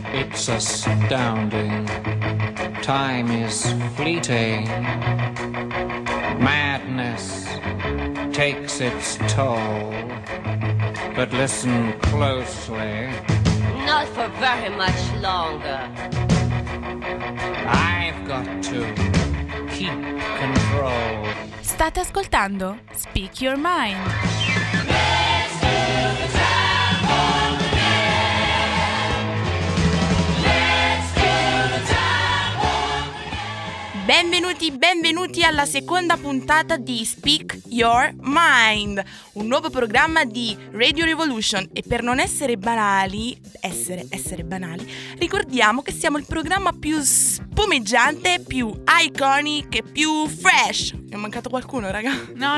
It's astounding. Time is fleeting. Madness takes its toll. But listen closely. Not for very much longer. I've got to keep control. State ascoltando Speak Your Mind. Benvenuti alla seconda puntata di Speak Your Mind, un nuovo programma di Radio Revolution. E per non essere banali, essere banali, ricordiamo che siamo il programma più spumeggiante, più iconic e più fresh. Mi è mancato qualcuno, raga? No,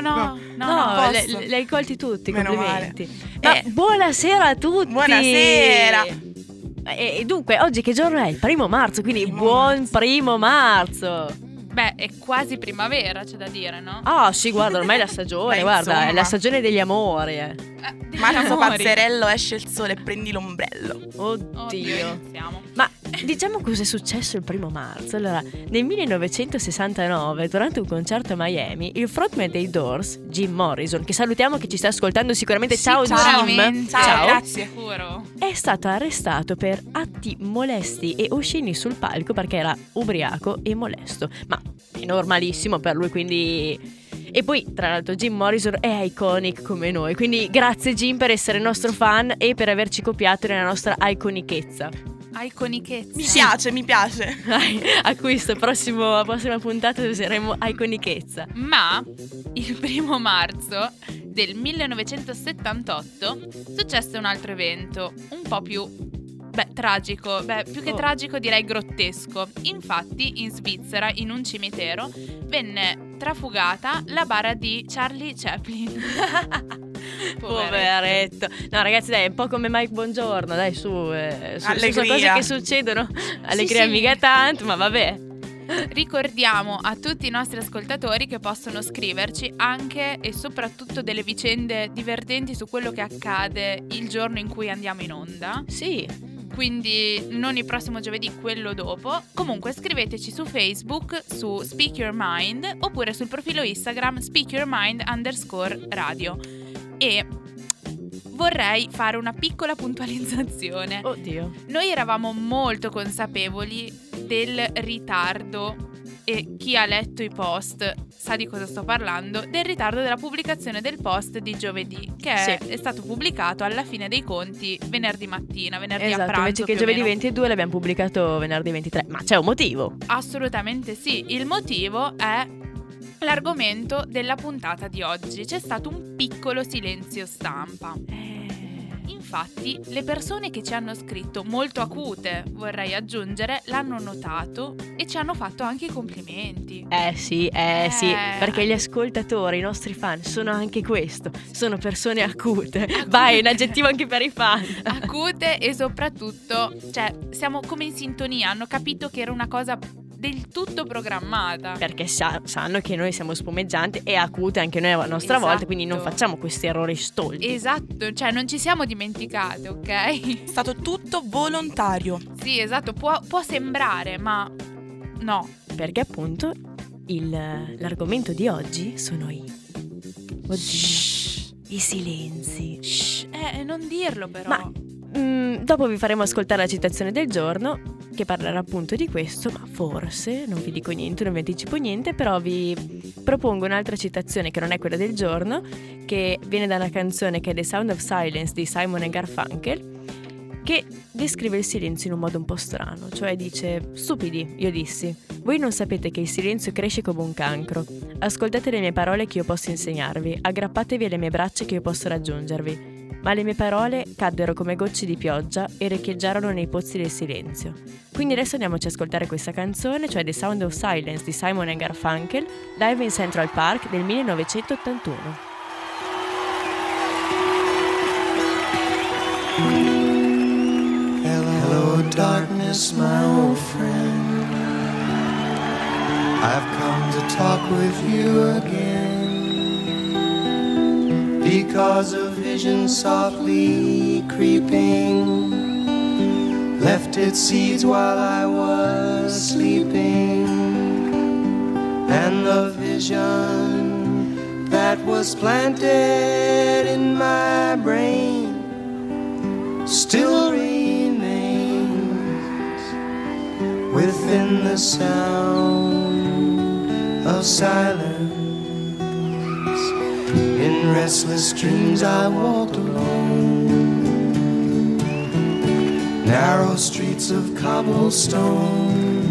li hai colti tutti, Meno complimenti. Ma buonasera a tutti. Buonasera. E dunque, oggi che giorno è? Il 1 marzo, quindi buon 1 marzo. Beh, è quasi primavera, c'è da dire, no? Ah, sì, guarda, ormai è la stagione, Beh, guarda, insomma. è la stagione degli amori. Degli Marzo amori. pazzerello, esce il sole, prendi l'ombrello. Oddio. iniziamo. Ma diciamo cosa è successo il 1 marzo. Allora, nel 1969, durante un concerto a Miami, il frontman dei Doors, Jim Morrison, che salutiamo, che ci sta ascoltando sicuramente, Sì, ciao Jim, sicuramente. Ciao, grazie. Sicuro. è stato arrestato per atti molesti e osceni sul palco perché era ubriaco e molesto. Ma è normalissimo per lui, quindi... E poi, tra l'altro, Jim Morrison è iconic come noi, quindi grazie Jim per essere nostro fan e per averci copiato nella nostra iconichezza. Iconichezza. Mi piace. A questo prossima puntata useremo iconichezza. Ma il 1 marzo del 1978 successe un altro evento, un po' più tragico, più che tragico direi grottesco. Infatti in Svizzera, in un cimitero, venne trafugata la bara di Charlie Chaplin. Poveretto. No ragazzi, dai, è un po' come Mike Bongiorno, dai, sono Allegria. cose che succedono. Allegria sì. mica tanto, ma vabbè. Ricordiamo a tutti i nostri ascoltatori che possono scriverci anche e soprattutto delle vicende divertenti su quello che accade il giorno in cui andiamo in onda. Sì. Quindi non il prossimo giovedì, quello dopo. Comunque scriveteci su Facebook, su Speak Your Mind, oppure sul profilo Instagram speakyourmind_radio. E vorrei fare una piccola puntualizzazione. Oddio. Noi eravamo molto consapevoli del ritardo, e chi ha letto i post sa di cosa sto parlando, del ritardo della pubblicazione del post di giovedì, che Sì. è stato pubblicato alla fine dei conti venerdì mattina, venerdì a Esatto, pranzo. invece che più o giovedì meno. 22 l'abbiamo pubblicato venerdì 23. Ma c'è un motivo? Assolutamente sì, il motivo è l'argomento della puntata di oggi. C'è stato un piccolo silenzio stampa. Infatti, le persone che ci hanno scritto, molto acute, vorrei aggiungere, l'hanno notato e ci hanno fatto anche i complimenti. Sì, perché gli ascoltatori, i nostri fan, sono anche questo. Sono persone acute. Vai, un aggettivo anche per i fan. Acute e soprattutto, cioè, siamo come in sintonia, hanno capito che era una cosa del tutto programmata. Perché sanno che noi siamo spumeggianti e acute anche noi a nostra Esatto. volta, quindi non facciamo questi errori stolti. Esatto, cioè non ci siamo dimenticate, ok? È stato tutto volontario. Sì, esatto, può sembrare, ma no. Perché appunto l'argomento di oggi sono i silenzi. Non dirlo però. Ma dopo vi faremo ascoltare la citazione del giorno, che parlerà appunto di questo, ma forse, non vi dico niente, non vi anticipo niente, però vi propongo un'altra citazione che non è quella del giorno, che viene da una canzone che è The Sound of Silence di Simon & Garfunkel, che descrive il silenzio in un modo un po' strano, cioè dice: stupidi, io dissi, voi non sapete che il silenzio cresce come un cancro, ascoltate le mie parole che io posso insegnarvi, aggrappatevi alle mie braccia che io posso raggiungervi. Ma le mie parole caddero come gocce di pioggia e riecheggiarono nei pozzi del silenzio. Quindi adesso andiamoci ad ascoltare questa canzone, cioè The Sound of Silence di Simon & Garfunkel, live in Central Park del 1981. Hello, darkness, my old friend. I've come to talk with you again. Because a vision softly creeping left its seeds while I was sleeping, and the vision that was planted in my brain still remains within the sound of silence. In restless dreams I walked alone, narrow streets of cobblestone,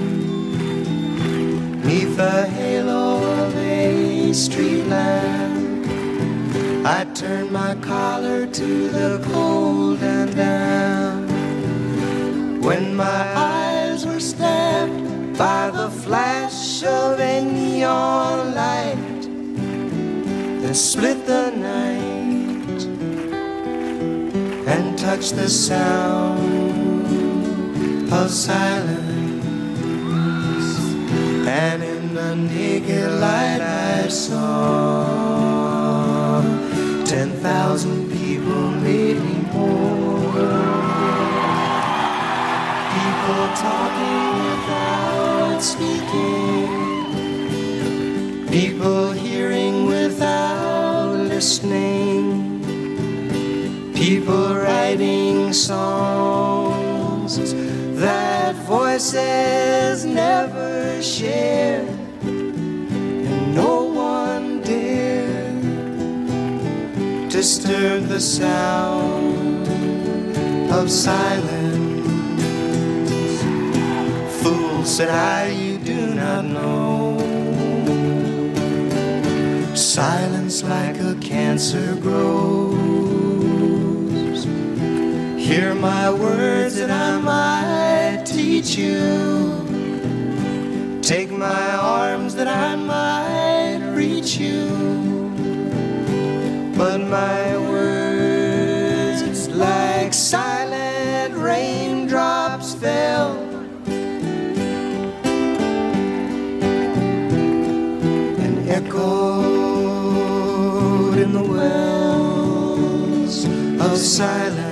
'neath the halo of a street lamp. I turned my collar to the cold and damp, when my eyes were stabbed by the flash of a neon light that split the night and touched the sound of silence. And in the naked light I saw 10,000 people, maybe more. People talking without speaking, people hearing without listening, people writing songs that voices never shared, and no one dared disturb the sound of silence. Fool, said I, you do not know. Silence like a cancer grows. Hear my words that I might teach you. Take my arms that I might reach you. But my words like silent raindrops fell and echoed in the wells of silence.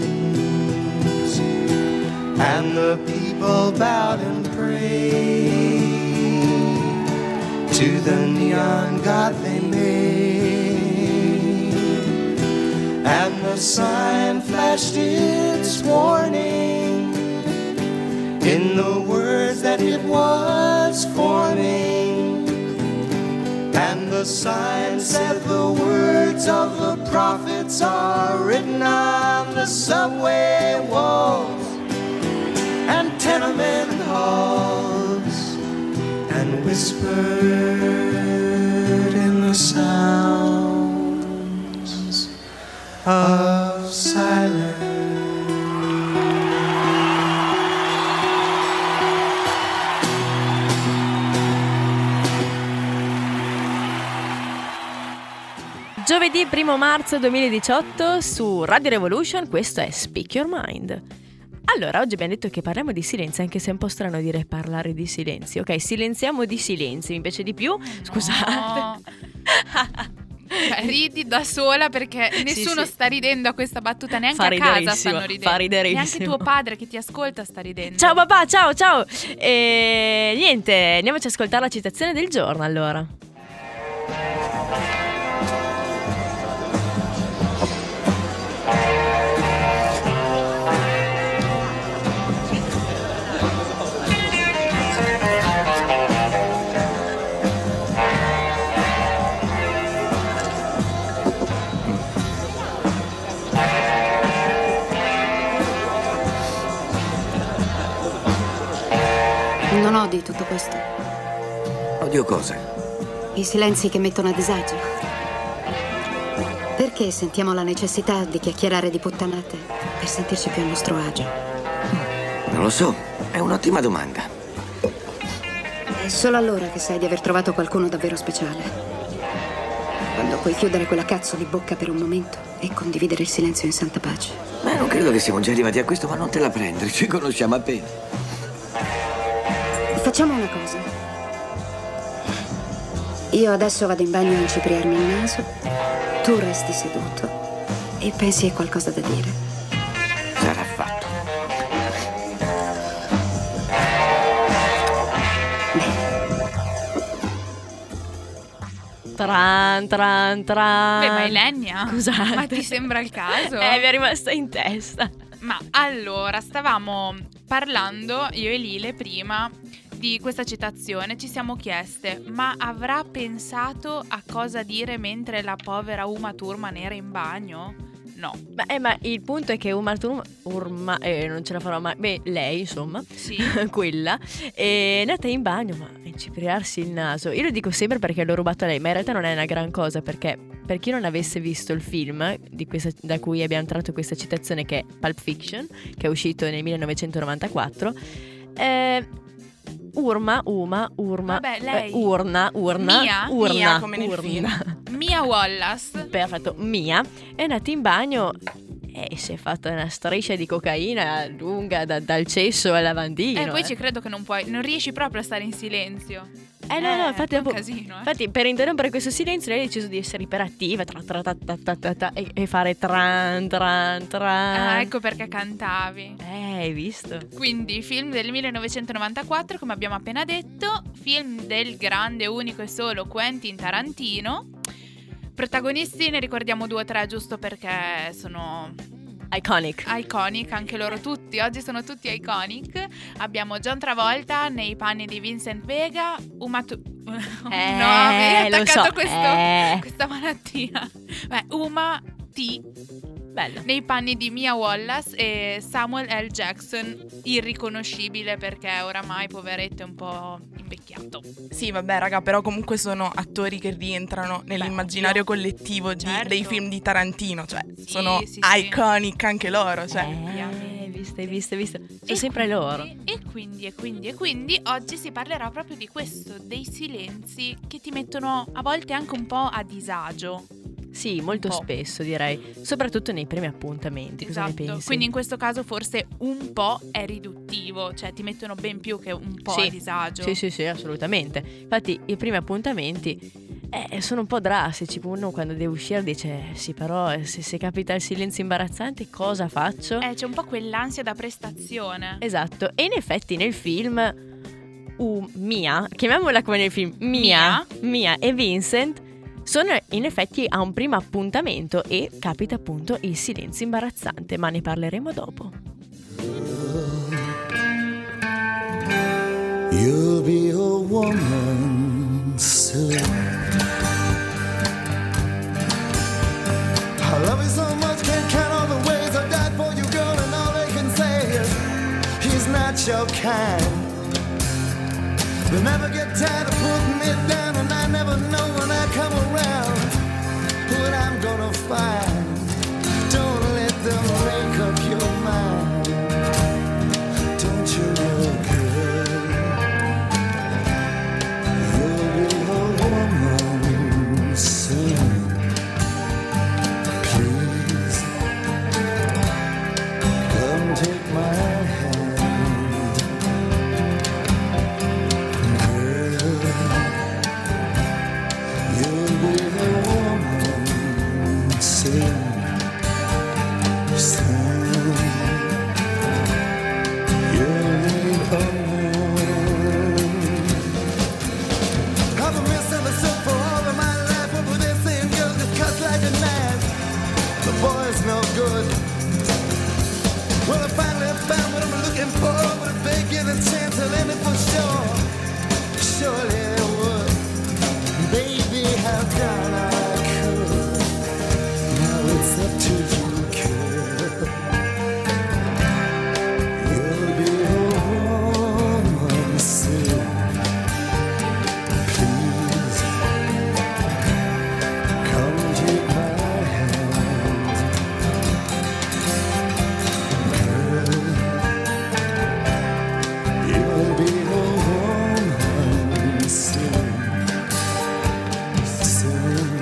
And the people bowed and prayed to the neon god they made, and the sign flashed its warning in the words that it was forming. And the sign said the words of the prophets are written on the subway walls and tenement halls, and whispered in the sounds of silence. Giovedì 1 marzo 2018 su Radio Revolution, questo è Speak Your Mind. Allora, oggi abbiamo detto che parliamo di silenzio, anche se è un po' strano dire parlare di silenzio. Ok, silenziamo di silenzio, mi piace di più. Scusate. Ridi da sola perché nessuno sta ridendo a questa battuta, neanche a casa stanno ridendo. Fa riderissimo. Neanche tuo padre che ti ascolta sta ridendo. Ciao papà, ciao. E niente, andiamoci ad ascoltare la citazione del giorno allora. Non odi tutto questo? Odio cosa? I silenzi che mettono a disagio. Perché sentiamo la necessità di chiacchierare di puttanate per sentirci più a nostro agio? Non lo so, è un'ottima domanda. È solo allora che sai di aver trovato qualcuno davvero speciale. Quando puoi chiudere quella cazzo di bocca per un momento e condividere il silenzio in santa pace. Ma non credo che siamo già arrivati a questo, ma non te la prendere, ci conosciamo appena. Facciamo una cosa. Io adesso vado in bagno a incipriarmi il naso, tu resti seduto e pensi a qualcosa da dire. Sarà fatto. Tran tran tran. Beh, ma Ilenia, Scusate. ma ti sembra il caso? Mi è rimasta in testa. Ma allora, stavamo parlando io e Lile prima di questa citazione, ci siamo chieste: ma avrà pensato a cosa dire mentre la povera Uma Thurman era in bagno? No. Ma il punto è che Uma Thurman non ce la farò mai. Beh, lei insomma, Sì. quella è nata in bagno, ma a incipriarsi il naso. Io lo dico sempre perché l'ho rubato a lei, ma in realtà non è una gran cosa, perché per chi non avesse visto il film da cui abbiamo tratto questa citazione, che è Pulp Fiction, che è uscito nel 1994, Urna, Vabbè, lei. Urna, Mia, come nel Urna. Mia Wallace. Perfetto, Mia è nata in bagno e si è fatta una striscia di cocaina lunga dal cesso al lavandino. Poi ci credo che non riesci proprio a stare in silenzio. No, infatti è un dopo, casino, infatti per interrompere questo silenzio lei ha deciso di essere iperattiva e fare tran tran tran. Ecco perché cantavi. Hai visto? Quindi, film del 1994, come abbiamo appena detto, film del grande, unico e solo Quentin Tarantino. Protagonisti ne ricordiamo 2 o 3 giusto perché sono Iconic, anche loro tutti, oggi sono tutti iconic. Abbiamo John Travolta nei panni di Vincent Vega, Uma Thurman. No, mi hai attaccato questa malattia. Uma T. bello. Nei panni di Mia Wallace e Samuel L. Jackson, irriconoscibile perché oramai poveretto è un po' invecchiato. Sì, vabbè, raga, però comunque sono attori che rientrano nell'immaginario collettivo dei film di Tarantino, cioè sono iconic anche loro, cioè. Hai visto. Sono sempre loro. E quindi oggi si parlerà proprio di questo, dei silenzi che ti mettono a volte anche un po' a disagio. Sì, molto spesso direi, soprattutto nei primi appuntamenti. Cosa ne pensi? Quindi in questo caso forse un po' è riduttivo, cioè ti mettono ben più che un po' a disagio. Sì, assolutamente. Infatti i primi appuntamenti sono un po' drastici. Uno quando deve uscire dice sì, però se capita il silenzio imbarazzante cosa faccio? C'è un po' quell'ansia da prestazione. Esatto. E in effetti nel film Mia, chiamiamola come nel film, Mia e Vincent sono in effetti a un primo appuntamento e capita appunto il silenzio imbarazzante, ma ne parleremo dopo. You'll be a woman soon. I love you so much, can't count all the ways I died for you, girl, and all they can say is he's not your kind. They never get tired of putting me down, and I never know when I come around what I'm gonna find. Don't let them make up your mind. Don't you know, girl, you'll be a woman soon. Please, come take my hand. Soon.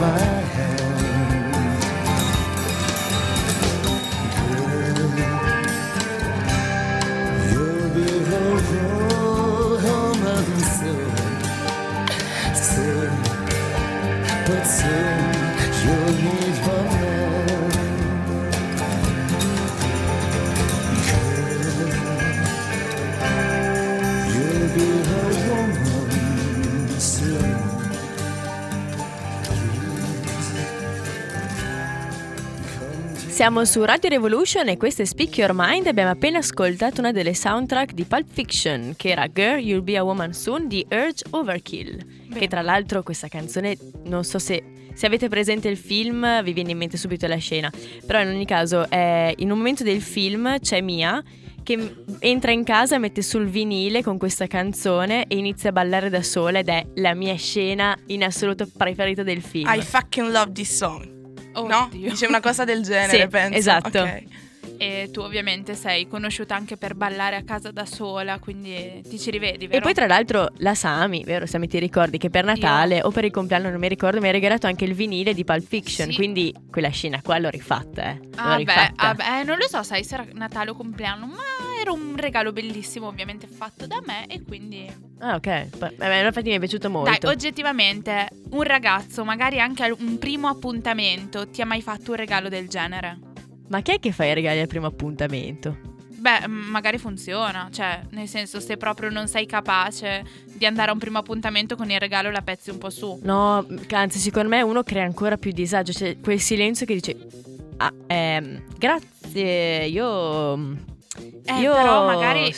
my hand. Girl, you'll be a woman soon, soon, but soon you'll need a man. Girl, you'll be a woman soon. Siamo su Radio Revolution e questo è Speak Your Mind. Abbiamo appena ascoltato una delle soundtrack di Pulp Fiction, che era Girl, You'll Be a Woman Soon di Urge Overkill. Bene. Che tra l'altro questa canzone, non so se avete presente il film, vi viene in mente subito la scena. Però in ogni caso, in un momento del film c'è Mia che entra in casa, mette sul vinile con questa canzone e inizia a ballare da sola, ed è la mia scena in assoluto preferita del film. I fucking love this song. No? Oddio. Dice una cosa del genere, Sì, penso. esatto. Ok. E tu ovviamente sei conosciuta anche per ballare a casa da sola, quindi ti ci rivedi, vero? E poi tra l'altro la Sami, vero Sami, ti ricordi che per Natale o per il compleanno, non mi ricordo, mi ha regalato anche il vinile di Pulp Fiction, Sì. quindi quella scena qua l'ho rifatta, l'ho Ah rifatta. beh, non lo so, sai se era Natale o compleanno, ma era un regalo bellissimo, ovviamente fatto da me, e quindi... Ah, ok. Vabbè, infatti mi è piaciuto molto. Dai, oggettivamente, un ragazzo, magari anche un primo appuntamento, ti ha mai fatto un regalo del genere? Ma chi è che fa i regali al primo appuntamento? Beh, magari funziona, cioè, nel senso, se proprio non sei capace di andare a un primo appuntamento con il regalo, la pezzi un po' su. No, anzi, secondo me uno crea ancora più disagio. Cioè, quel silenzio che dice: ah, grazie, io Però magari...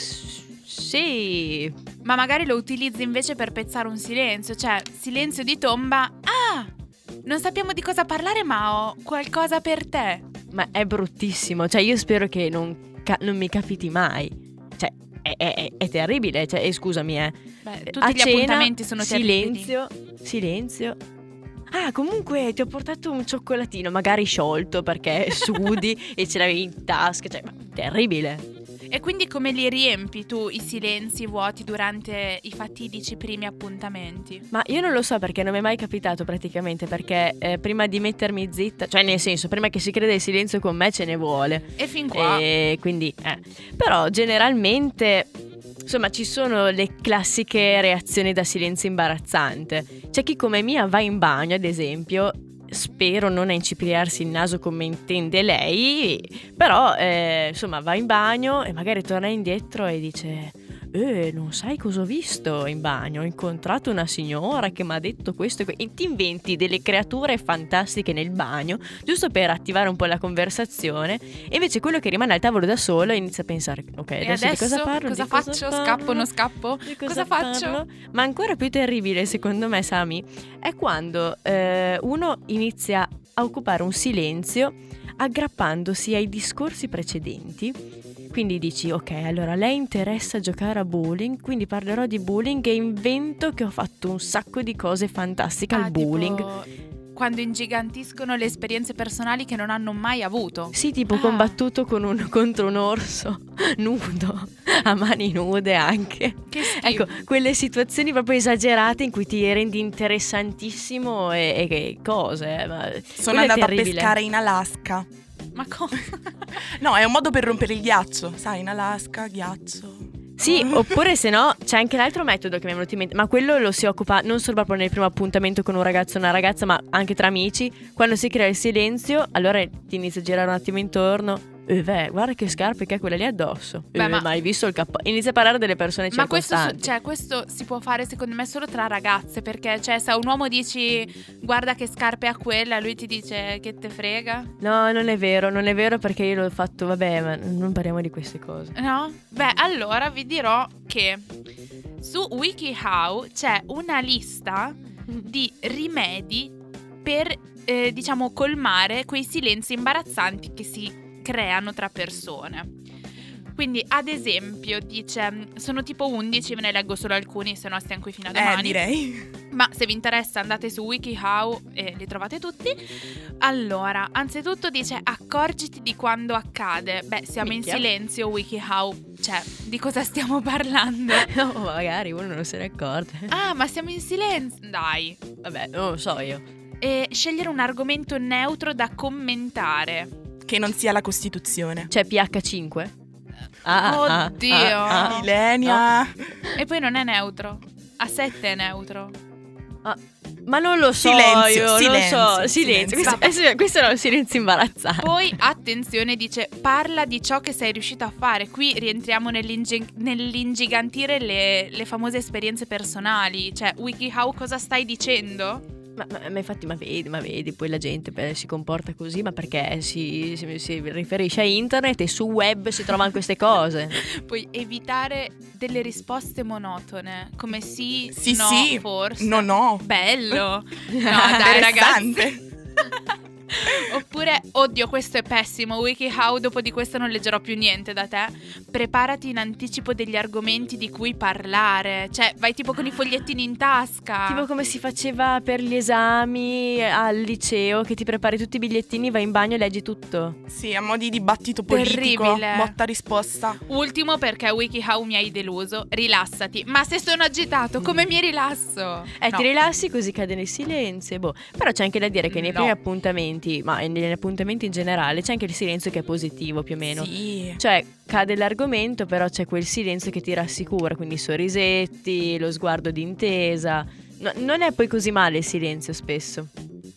Sì. Ma magari lo utilizzi invece per pezzare un silenzio, cioè, silenzio di tomba. Ah, non sappiamo di cosa parlare, ma ho qualcosa per te. Ma è bruttissimo. Cioè, io spero che non mi capiti mai. Cioè, è terribile. Cioè, scusami, Beh, tutti a gli cena, appuntamenti sono terribili. silenzio. Ah, comunque ti ho portato un cioccolatino, magari sciolto perché sudi e ce l'avevi in tasca. Cioè, ma terribile. E quindi come li riempi tu i silenzi vuoti durante i fatidici primi appuntamenti? Ma io non lo so, perché non mi è mai capitato praticamente, perché prima di mettermi zitta, cioè nel senso, prima che si creda il silenzio con me ce ne vuole. E fin qua. E quindi però generalmente, insomma, ci sono le classiche reazioni da silenzio imbarazzante. C'è chi come Mia va in bagno, ad esempio, spero non a incipriarsi il naso come intende lei, però insomma va in bagno e magari torna indietro e dice: non sai cosa ho visto in bagno? Ho incontrato una signora che mi ha detto questo e ti inventi delle creature fantastiche nel bagno giusto per attivare un po' la conversazione, e invece quello che rimane al tavolo da solo inizia a pensare: ok, E adesso di cosa parlo? Cosa Di cosa faccio? parlo? Scappo, non scappo? Di Cosa faccio? parlo? Ma ancora più terribile, secondo me, Sami, è quando uno inizia a occupare un silenzio aggrappandosi ai discorsi precedenti. Quindi dici: ok, allora lei interessa giocare a bowling, quindi parlerò di bowling e invento che ho fatto un sacco di cose fantastiche al bowling. Tipo quando ingigantiscono le esperienze personali che non hanno mai avuto. Sì, tipo combattuto contro un orso nudo, a mani nude anche. Che schifo. Ecco, quelle situazioni proprio esagerate in cui ti rendi interessantissimo e cose. Ma Sono quello è andata a terribile. pescare in Alaska. Ma cosa? No, è un modo per rompere il ghiaccio. Sai, in Alaska, ghiaccio. Sì, oppure se no c'è anche l'altro metodo che mi è venuto in mente, ma quello lo si occupa non solo proprio nel primo appuntamento con un ragazzo o una ragazza, ma anche tra amici. Quando si crea il silenzio, allora ti inizia a girare un attimo intorno. Guarda che scarpe che è quella lì addosso. Beh, ma hai visto il cappotto? Inizia a parlare delle persone Ma questo, circostanti. questo si può fare secondo me solo tra ragazze, perché cioè se a un uomo dici guarda che scarpe ha quella, lui ti dice che te frega. No, non è vero perché io l'ho fatto, vabbè, ma non parliamo di queste cose. No? Beh, allora vi dirò che su WikiHow c'è una lista di rimedi per, diciamo, colmare quei silenzi imbarazzanti che si creano tra persone. Quindi, ad esempio, dice, sono tipo 11, ve ne leggo solo alcuni, se no stiamo qui fino a domani. Direi. Ma se vi interessa andate su WikiHow e li trovate tutti. Allora, anzitutto dice accorgiti di quando accade. Beh, siamo Minchia. in silenzio, WikiHow, cioè, di cosa stiamo parlando? No, magari uno non se ne accorge. Ah, ma siamo in silenzio? Dai. Vabbè, non lo so io. scegliere un argomento neutro da commentare. Che non sia la Costituzione. Cioè PH5? Oddio. Ilenia. E poi non è neutro. A 7 è neutro. Ma non lo so, Silenzio, io non so. silenzio. Questo è un silenzio imbarazzante. Poi attenzione, dice parla di ciò che sei riuscito a fare. Qui rientriamo nell'ingigantire le famose esperienze personali. Cioè WikiHow, cosa stai dicendo? Ma infatti, ma vedi, poi la gente si comporta così, ma perché si riferisce a internet e su web si trovano queste cose. Puoi evitare delle risposte monotone, come sì, no, sì, forse. no. Bello. No, dai ragazzi. Interessante. Oppure, oddio, questo è pessimo, WikiHow, dopo di questo non leggerò più niente da te. Preparati in anticipo degli argomenti di cui parlare. Cioè, vai tipo con i fogliettini in tasca. Tipo come si faceva per gli esami al liceo, che ti prepari tutti i bigliettini, vai in bagno e leggi tutto. Sì, a mo' di dibattito politico. Terribile. Botta risposta. Ultimo, perché WikiHow mi hai deluso. Rilassati. Ma se sono agitato, come mi rilasso? No. Ti rilassi così cade nel silenzio. Però c'è anche da dire che nei primi appuntamenti, ma negli appuntamenti in generale, c'è anche il silenzio che è positivo più o meno. Sì. Cioè cade l'argomento, però c'è quel silenzio che ti rassicura, quindi i sorrisetti, lo sguardo d'intesa. Non è poi così male il silenzio spesso.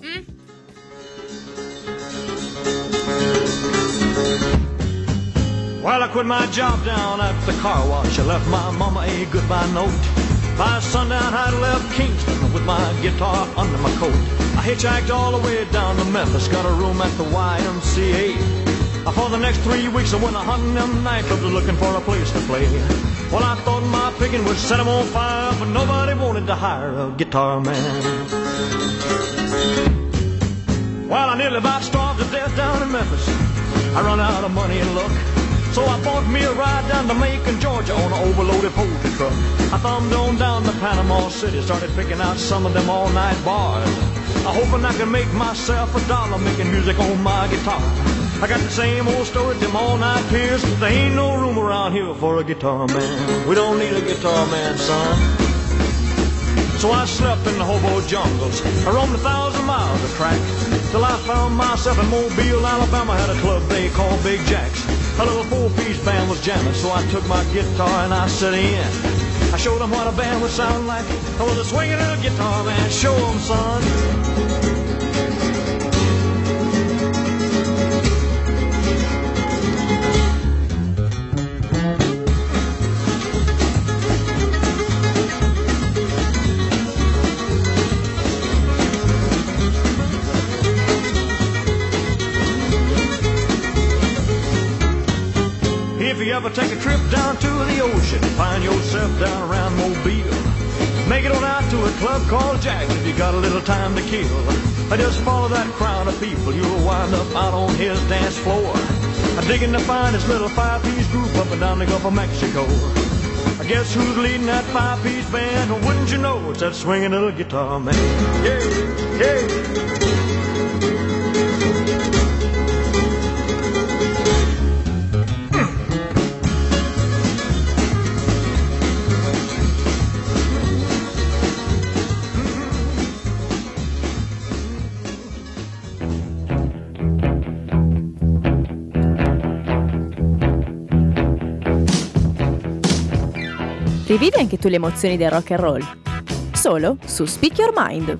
Well, I quit my job down at the car wash. I left my mama a goodbye note. By sundown I'd left Kingston with my guitar under my coat. I hitchhiked all the way down to Memphis, got a room at the YMCA. For the next 3 weeks I went a hunting them nightclubs looking for a place to play. Well, I thought my picking would set them on fire, but nobody wanted to hire a guitar man. Well, I nearly about starved to death down in Memphis. I run out of money and luck, so I bought me a ride down to Macon, Georgia on an overloaded poultry truck. I thumbed on down to Panama City, started picking out some of them all-night bars. I hoping I can make myself $1 making music on my guitar. I got the same old story, them all-night peers. There ain't no room around here for a guitar man. We don't need a guitar man, son. So I slept in the hobo jungles. I roamed 1,000 miles of track till I found myself in Mobile, Alabama. Had a club they called Big Jack's. A little 4-piece band was jamming, so I took my guitar and I set in. I showed them what a band would sound like. I was a swinging little guitar man. Show them, son. If you ever take a trip down to the ocean, find yourself down around Mobile, make it on out to a club called Jack's if you got a little time to kill. Just follow that crowd of people, you'll wind up out on his dance floor, digging to find his little 5-piece group up and down the Gulf of Mexico. I guess who's leading that 5-piece band? Wouldn't you know, it's that swinging little guitar man. Yeah, yeah. Rivivi anche tu le emozioni del rock and roll, solo su Speak Your Mind.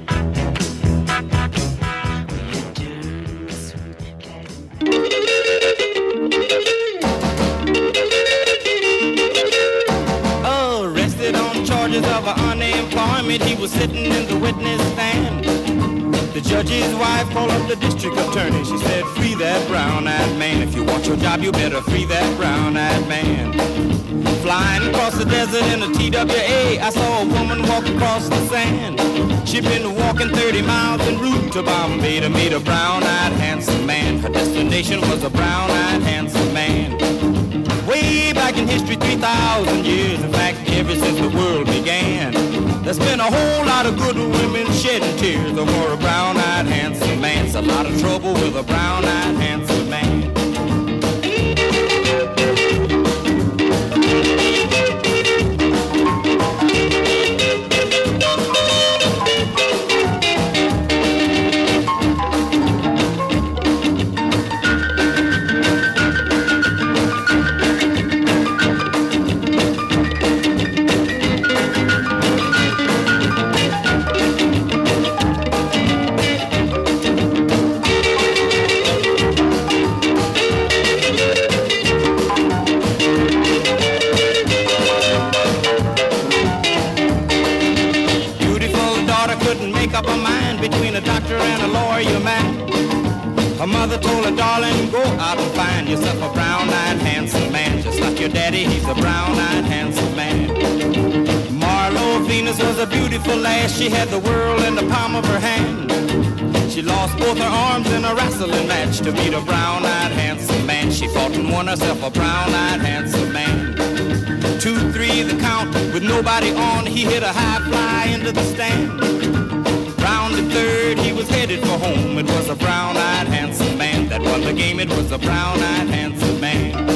Arrested on charges of unemployment, he was sitting in the witness stand. The judge's wife called up the district attorney. She said, free that brown-eyed man. If you want your job, you better free that brown-eyed man. Flying across the desert in a TWA, I saw a woman walk across the sand. She'd been walking 30 miles en route to Bombay to meet a brown-eyed handsome man. Her destination was a brown-eyed handsome man. Way back in history, 3,000 years, in fact, ever since the world began, there's been a whole lot of good women shedding tears over a brown-eyed handsome man. It's a lot of trouble with a brown-eyed handsome man. doctor and a lawyer man. Her mother told her, darling, go out and find yourself a brown-eyed handsome man. Just like your daddy, he's a brown-eyed handsome man. Marlo Venus was a beautiful lass. She had the world in the palm of her hand. She lost both her arms in a wrestling match to meet a brown-eyed handsome man. She fought and won herself a brown-eyed handsome man. 2, 3, the count, with nobody on, he hit a high fly into the stand. Round the third, he was headed for home. It was a brown-eyed handsome man that won the game. It was a brown-eyed handsome man.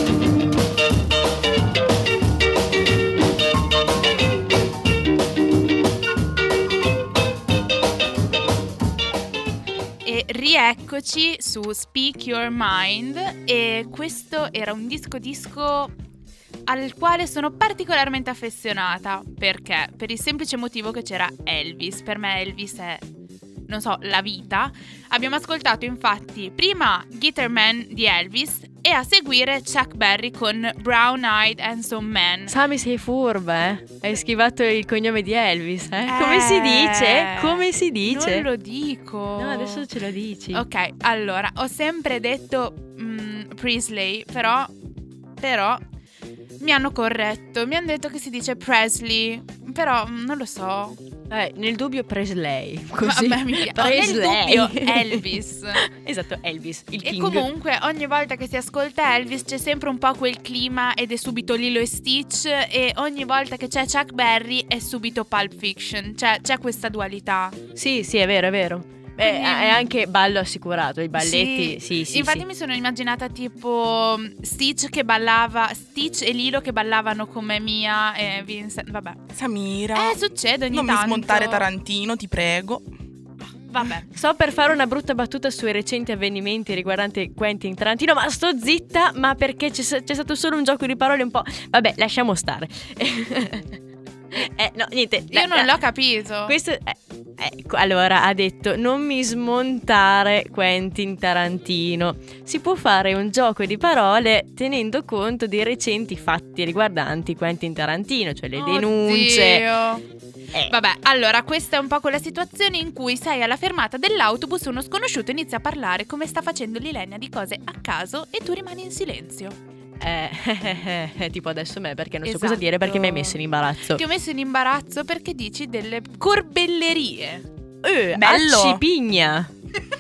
Rieccoci su Speak Your Mind, e questo era un disco al quale sono particolarmente affezionata. Perché? Per il semplice motivo che c'era Elvis. Per me Elvis è, non so, la vita. Abbiamo ascoltato infatti prima Guitar Man di Elvis e a seguire Chuck Berry con Brown Eyed Handsome Man. Sami, sei furba, eh? Hai schivato il cognome di Elvis, eh? Come si dice? Come si dice? Non lo dico. No, adesso ce lo dici. Ok, allora, ho sempre detto Presley, però mi hanno corretto, mi hanno detto che si dice Presley, però non lo so. Nel dubbio Presley, così. Vabbè, nel dubbio Elvis. Esatto, Elvis, il king. E comunque ogni volta che si ascolta Elvis c'è sempre un po' quel clima ed è subito Lilo e Stitch, e ogni volta che c'è Chuck Berry è subito Pulp Fiction, cioè c'è questa dualità. Sì, è vero. È anche ballo assicurato, i balletti, sì. Infatti mi sono immaginata tipo Stitch e Lilo che ballavano come Mia e Vincent, vabbè. Samira, succede ogni non tanto. mi smontare Tarantino, ti prego. Vabbè. Sto per fare una brutta battuta sui recenti avvenimenti riguardanti Quentin Tarantino, ma sto zitta, ma perché c'è stato solo un gioco di parole un po'... Vabbè, lasciamo stare. No, niente. Io non l'ho capito. Questo ecco, allora ha detto: non mi smontare Quentin Tarantino. Si può fare un gioco di parole tenendo conto dei recenti fatti riguardanti Quentin Tarantino, cioè le denunce. Vabbè, allora questa è un po' quella situazione in cui sei alla fermata dell'autobus, uno sconosciuto inizia a parlare come sta facendo Lilenia di cose a caso e tu rimani in silenzio. Tipo adesso me, perché non so Esatto. cosa dire, perché mi hai messo in imbarazzo. Ti ho messo in imbarazzo perché dici delle corbellerie. Bello. Accipigna.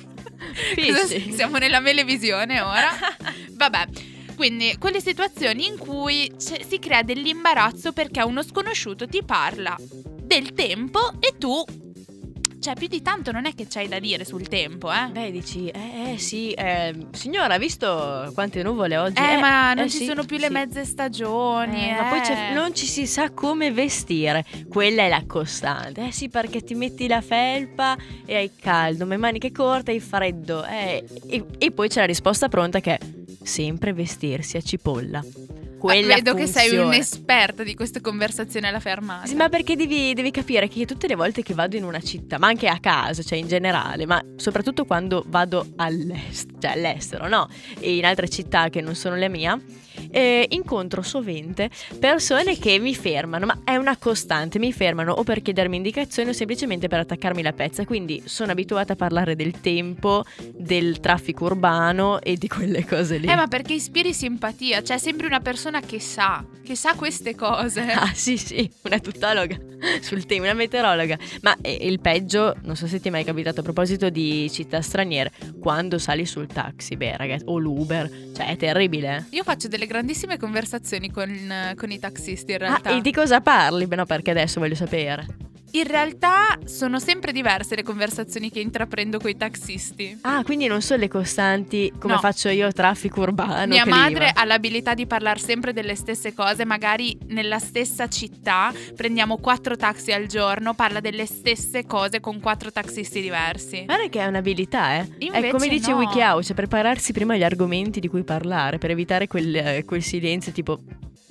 Siamo nella melevisione ora. Vabbè, quindi quelle situazioni in cui si crea dell'imbarazzo perché uno sconosciuto ti parla del tempo e tu, cioè, più di tanto non è che c'hai da dire sul tempo, eh? Beh, dici, sì, signora, ha visto quante nuvole oggi? Ma non ci sono più le mezze stagioni. Ma poi non ci si sa come vestire. Quella è la costante. Sì, perché ti metti la felpa e hai caldo, ma maniche corte hai freddo. E poi c'è la risposta pronta che è sempre vestirsi a cipolla. Vedo che sei un'esperta di queste conversazioni alla fermata. Sì, ma perché devi capire che io tutte le volte che vado in una città, ma anche a casa, cioè in generale, ma soprattutto quando vado all'estero, no? E in altre città che non sono le mie, incontro sovente persone che mi fermano, ma è una costante, mi fermano o per chiedermi indicazioni o semplicemente per attaccarmi la pezza. Quindi sono abituata a parlare del tempo, del traffico urbano e di quelle cose lì. Ma perché ispiri simpatia, c'è sempre una persona che sa queste cose. Ah sì, una tuttologa sul tema, una meteorologa. Ma il peggio, non so se ti è mai capitato a proposito di città straniere, quando sali sul taxi, ragazzi, o l'Uber, cioè è terribile. Io faccio delle grandissime conversazioni con i taxisti in realtà. E di cosa parli? Beh, no, perché adesso voglio sapere. In realtà sono sempre diverse le conversazioni che intraprendo con i taxisti. Ah, quindi non sono le costanti come faccio io, traffico urbano. Mia madre ha l'abilità di parlare sempre delle stesse cose, magari nella stessa città, prendiamo 4 taxi al giorno, parla delle stesse cose con 4 taxisti diversi. Guarda che è un'abilità, Invece è come dice no. WikiHow, cioè prepararsi prima gli argomenti di cui parlare, per evitare quel silenzio tipo...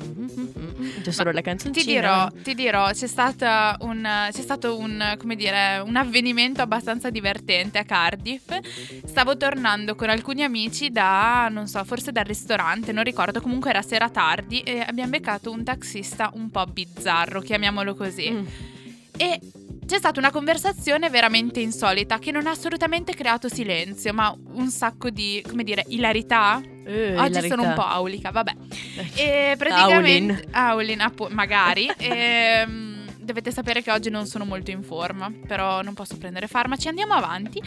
C'è solo la canzoncina. Ti dirò, c'è stato un come dire, un avvenimento abbastanza divertente a Cardiff. Stavo tornando con alcuni amici forse dal ristorante, non ricordo, comunque era sera tardi e abbiamo beccato un taxista un po' bizzarro, chiamiamolo così. E c'è stata una conversazione veramente insolita che non ha assolutamente creato silenzio, ma un sacco di, come dire, ilarità. Oggi ilarità. sono un po' aulica, vabbè. E praticamente Aulin, magari. Dovete sapere che oggi non sono molto in forma, però non posso prendere farmaci. Andiamo avanti.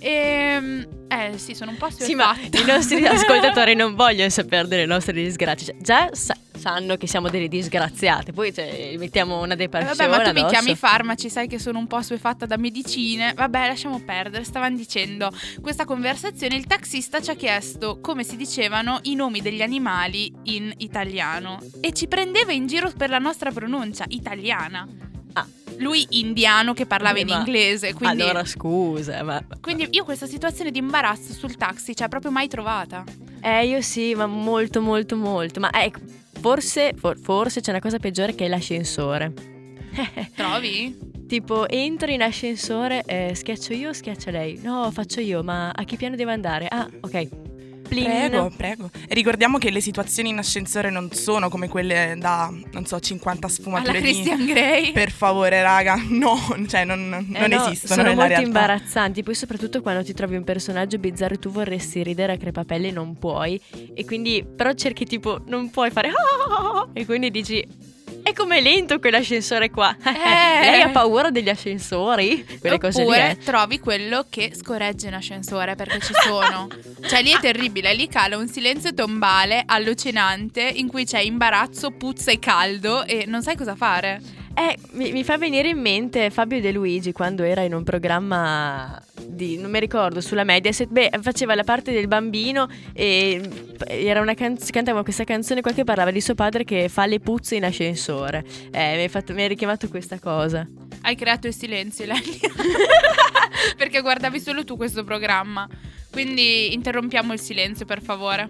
Sì, sono un po' assuefatta. Sì, ma i nostri ascoltatori non vogliono sapere delle nostre disgrazie. Cioè, già sanno che siamo delle disgraziate, poi mettiamo una depressione vabbè, ma tu mi addosso. chiami farmaci, sai che sono un po' assuefatta da medicine. Vabbè, lasciamo perdere. Stavano dicendo questa conversazione, il taxista ci ha chiesto come si dicevano i nomi degli animali in italiano e ci prendeva in giro per la nostra pronuncia italiana. Lui indiano che parlava in inglese, quindi... Allora scusa, ma... Quindi io questa situazione di imbarazzo sul taxi, cioè proprio mai trovata. Io sì, ma molto molto molto. Ma ecco, forse c'è una cosa peggiore che è l'ascensore. Trovi? Tipo, entri in ascensore, schiaccio io o schiaccia lei? No, faccio io, ma a che piano devo andare? Ah, ok. Prego. Ricordiamo che le situazioni in ascensore non sono come quelle da, non so, 50 sfumature alla Christian Grey. Per favore, raga, no, cioè non esistono sono nella molto realtà. imbarazzanti, poi soprattutto quando ti trovi un personaggio bizzarro e tu vorresti ridere a crepapelle e non puoi, e quindi però cerchi tipo, non puoi fare e quindi dici... È come lento quell'ascensore qua. Lei ha paura degli ascensori? Quelle cose lì. Oppure trovi quello che scorregge in ascensore, perché ci sono. Cioè lì è terribile, lì cala un silenzio tombale allucinante in cui c'è imbarazzo, puzza e caldo e non sai cosa fare. Mi fa venire in mente Fabio De Luigi quando era in un programma di, non mi ricordo, sulla Mediaset. Faceva la parte del bambino e era cantava questa canzone qua che parlava di suo padre che fa le puzze in ascensore. Mi ha richiamato questa cosa. Hai creato il silenzio, Leni. Perché guardavi solo tu questo programma. Quindi interrompiamo il silenzio, per favore.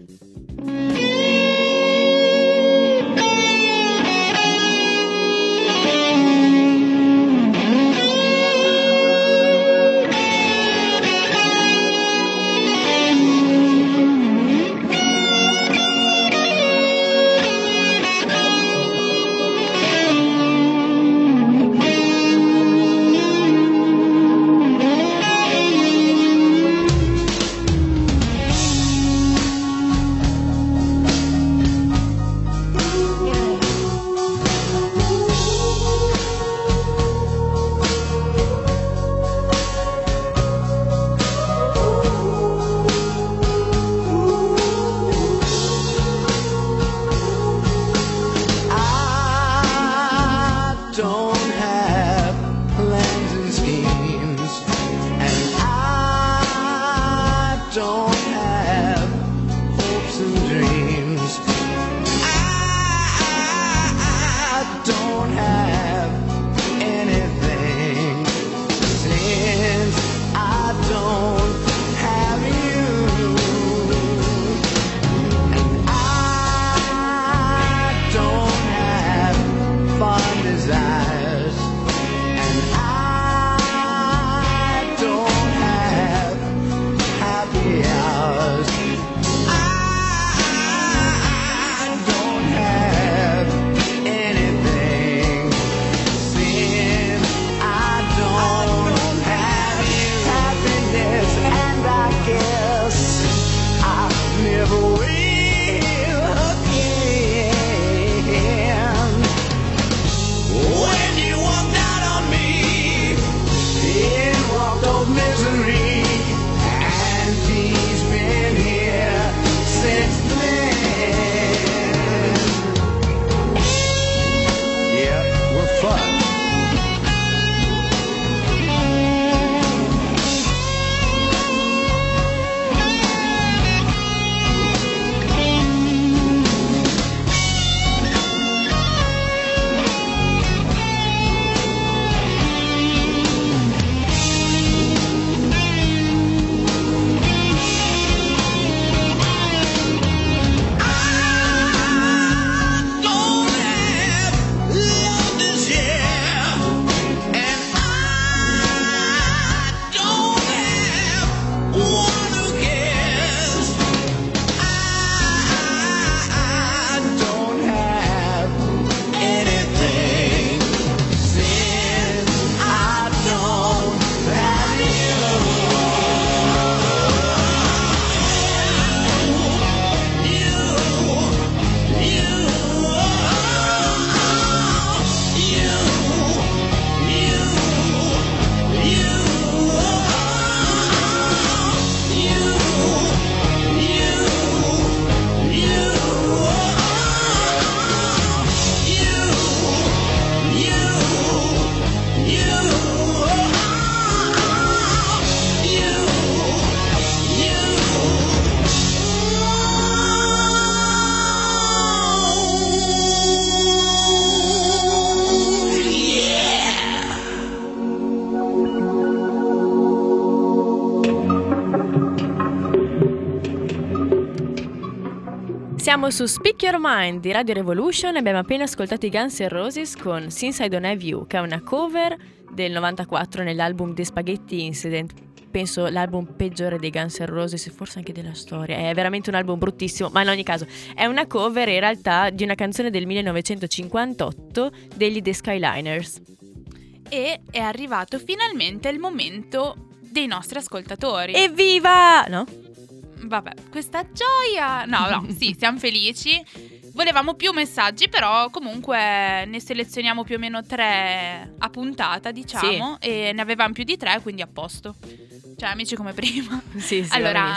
Siamo su Speak Your Mind di Radio Revolution e abbiamo appena ascoltato i Guns N' Roses con Since I Don't Have You, che è una cover del 94 nell'album The Spaghetti Incident. Penso l'album peggiore dei Guns N' Roses, forse anche della storia. È veramente un album bruttissimo, ma in ogni caso è una cover in realtà di una canzone del 1958 degli The Skyliners. E è arrivato finalmente il momento dei nostri ascoltatori. Evviva! No? Vabbè, questa gioia. No, sì, siamo felici. Volevamo più messaggi, però comunque ne selezioniamo più o meno 3 a puntata, diciamo. Sì. E ne avevamo più di 3, quindi a posto. Cioè, amici come prima. Sì, allora,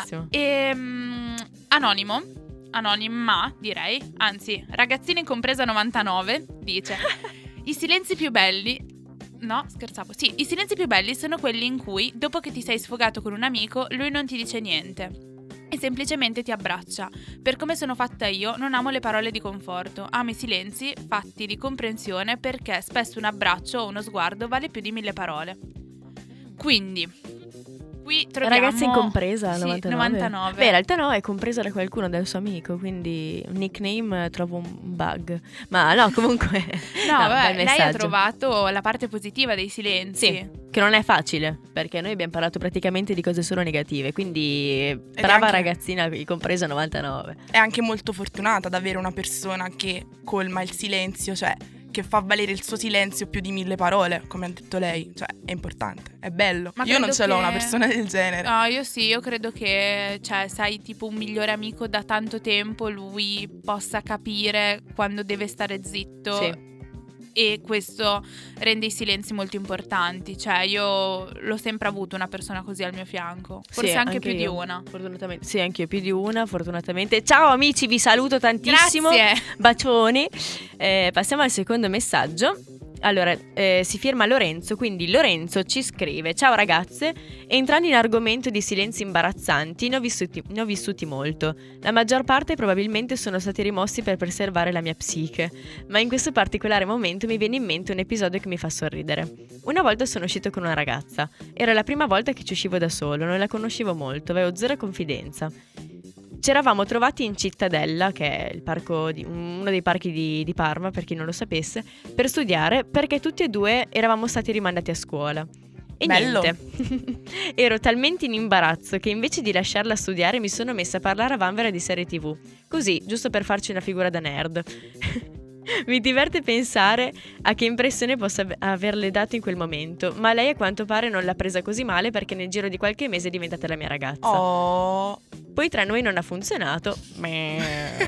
anonima, direi. Anzi, ragazzini compresa 99, dice: i silenzi più belli. No, scherzavo. Sì, i silenzi più belli sono quelli in cui, dopo che ti sei sfogato con un amico, lui non ti dice niente e semplicemente ti abbraccia. Per come sono fatta io, non amo le parole di conforto. Amo i silenzi fatti di comprensione, perché spesso un abbraccio o uno sguardo vale più di 1000 parole. Quindi qui troviamo ragazzi in compresa 99. 99. Beh, in realtà no, è compresa da qualcuno, del suo amico, quindi un nickname trovo un bug. Ma no, comunque no, vabbè, lei ha trovato la parte positiva dei silenzi. Sì, che non è facile, perché noi abbiamo parlato praticamente di cose solo negative, quindi brava ragazzina compresa 99. È anche molto fortunata ad avere una persona che colma il silenzio, cioè che fa valere il suo silenzio più di 1000 parole, come ha detto lei. Cioè, è importante, è bello. Ma io non ce l'ho una persona del genere. No, io sì, io credo che, cioè, sai, tipo un migliore amico da tanto tempo, lui possa capire quando deve stare zitto. Sì. E questo rende i silenzi molto importanti. Cioè, io l'ho sempre avuto una persona così al mio fianco. Forse sì, anche più di una. Fortunatamente. Sì, anche io più di una, fortunatamente. Ciao amici, vi saluto tantissimo. Grazie. Bacioni. Passiamo al secondo messaggio. Allora, si firma Lorenzo, quindi Lorenzo ci scrive: ciao ragazze, entrando in argomento di silenzi imbarazzanti, ne ho vissuti molto. La maggior parte probabilmente sono stati rimossi per preservare la mia psiche, ma in questo particolare momento mi viene in mente un episodio che mi fa sorridere. Una volta sono uscito con una ragazza, era la prima volta che ci uscivo da solo, non la conoscevo molto, avevo zero confidenza. Ci eravamo trovati in Cittadella, che è il parco uno dei parchi di Parma, per chi non lo sapesse, per studiare, perché tutti e due eravamo stati rimandati a scuola. E bello. Niente, ero talmente in imbarazzo che invece di lasciarla studiare mi sono messa a parlare a vanvera di serie TV, così, giusto per farci una figura da nerd. Mi diverte pensare a che impressione possa averle dato in quel momento, ma lei a quanto pare non l'ha presa così male, perché nel giro di qualche mese è diventata la mia ragazza. Oh. Poi tra noi non ha funzionato. Mi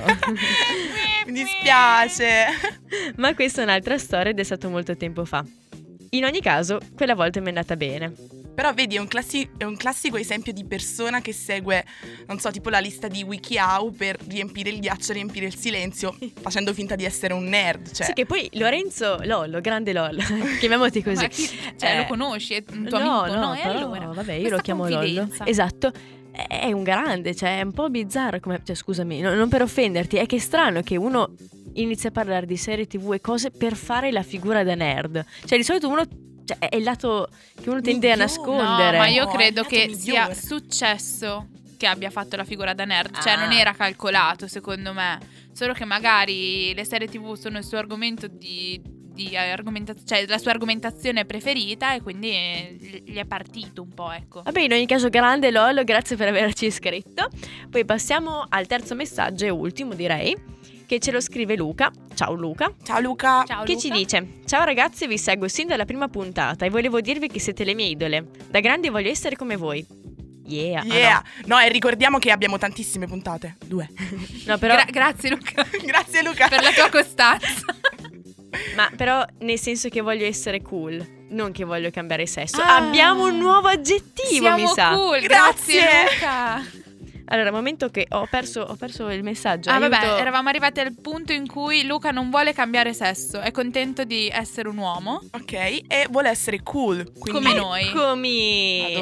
dispiace. Ma questa è un'altra storia ed è stato molto tempo fa. In ogni caso, quella volta mi è andata bene. Però vedi, è un classico esempio di persona che segue, non so, tipo la lista di WikiHow per riempire il ghiaccio, riempire il silenzio, facendo finta di essere un nerd. Cioè. Sì, che poi Lorenzo Lollo, grande Lollo, chiamiamoti così. Ma lo conosci? È un tuo amico? No, però, allora, vabbè, io lo chiamo Lollo. Esatto. È un grande, cioè è un po' bizzarro come, cioè scusami, non per offenderti, è che è strano che uno inizia a parlare di serie TV e cose per fare la figura da nerd. Cioè di solito uno, cioè, è il lato che uno tende a nascondere. No, ma io credo che sia successo che abbia fatto la figura da nerd. Cioè non era calcolato, secondo me. Solo che magari le serie TV sono il suo argomento cioè la sua argomentazione preferita, e quindi gli è partito un po', ecco. Vabbè, in ogni caso grande Lollo, grazie per averci iscritto. Poi passiamo al terzo messaggio e ultimo, direi, che ce lo scrive Luca. Ciao Luca. Ciao Luca. Che ci dice: ciao ragazzi, vi seguo sin dalla prima puntata e volevo dirvi che siete le mie idole. Da grande voglio essere come voi. Yeah. No, e ricordiamo che abbiamo tantissime puntate. 2. No, però grazie Luca. Grazie Luca per la tua costanza. Ma però nel senso che voglio essere cool, non che voglio cambiare sesso. Abbiamo un nuovo aggettivo, mi sa. Cool. Grazie Luca. Allora, momento che ho perso il messaggio. Vabbè, eravamo arrivati al punto in cui Luca non vuole cambiare sesso, è contento di essere un uomo. Ok, e vuole essere cool, come noi.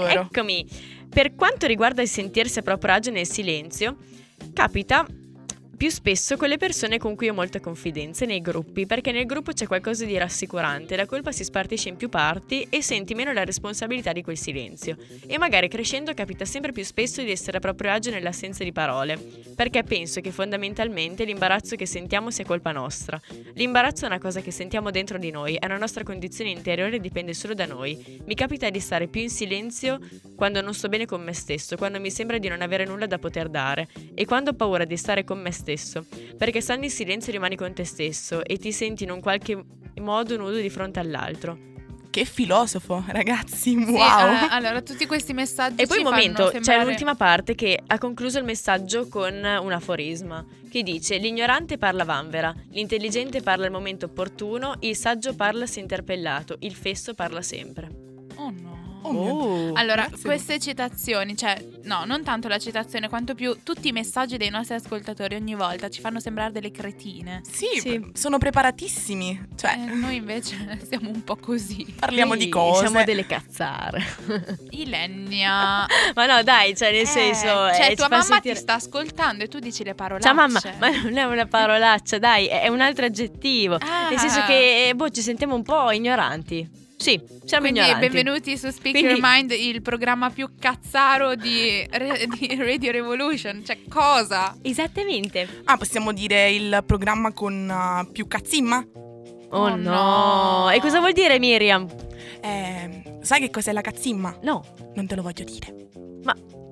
Eccomi. Per quanto riguarda il sentirsi a proprio agio nel silenzio, capita più spesso con le persone con cui ho molta confidenza, nei gruppi, perché nel gruppo c'è qualcosa di rassicurante, la colpa si spartisce in più parti e senti meno la responsabilità di quel silenzio. E magari crescendo capita sempre più spesso di essere a proprio agio nell'assenza di parole, perché penso che fondamentalmente l'imbarazzo che sentiamo sia colpa nostra. L'imbarazzo è una cosa che sentiamo dentro di noi, è una nostra condizione interiore e dipende solo da noi. Mi capita di stare più in silenzio quando non sto bene con me stesso, quando mi sembra di non avere nulla da poter dare e quando ho paura di stare con me stesso, perché stando in silenzio rimani con te stesso e ti senti in un qualche modo nudo di fronte all'altro. Che filosofo, ragazzi, wow! Sì, allora, tutti questi messaggi e poi ci un momento, fanno sembrare... c'è l'ultima parte che ha concluso il messaggio con un aforisma che dice: l'ignorante parla vanvera, l'intelligente parla al momento opportuno, il saggio parla se interpellato, il fesso parla sempre. Oh no. Allora, Allora, queste citazioni, cioè, no, non tanto la citazione, quanto più tutti i messaggi dei nostri ascoltatori ogni volta ci fanno sembrare delle cretine. Sì, sono preparatissimi. Cioè, noi invece siamo un po' così. Parliamo di cose. Siamo delle cazzare. Ilenia. Ma no, dai, cioè nel senso... Cioè, tua mamma sentire... ti sta ascoltando e tu dici le parolacce. Ciao mamma, ma non è una parolaccia, dai, è un altro aggettivo. Nel senso che, ci sentiamo un po' ignoranti. Sì, siamo ignoranti. Benvenuti su Speak Your Mind, il programma più cazzaro di Radio Revolution. Cioè, cosa? Esattamente. Possiamo dire il programma con più cazzimma? Oh no. E cosa vuol dire, Miriam? Sai che cos'è la cazzimma? No. Non te lo voglio dire. Ma...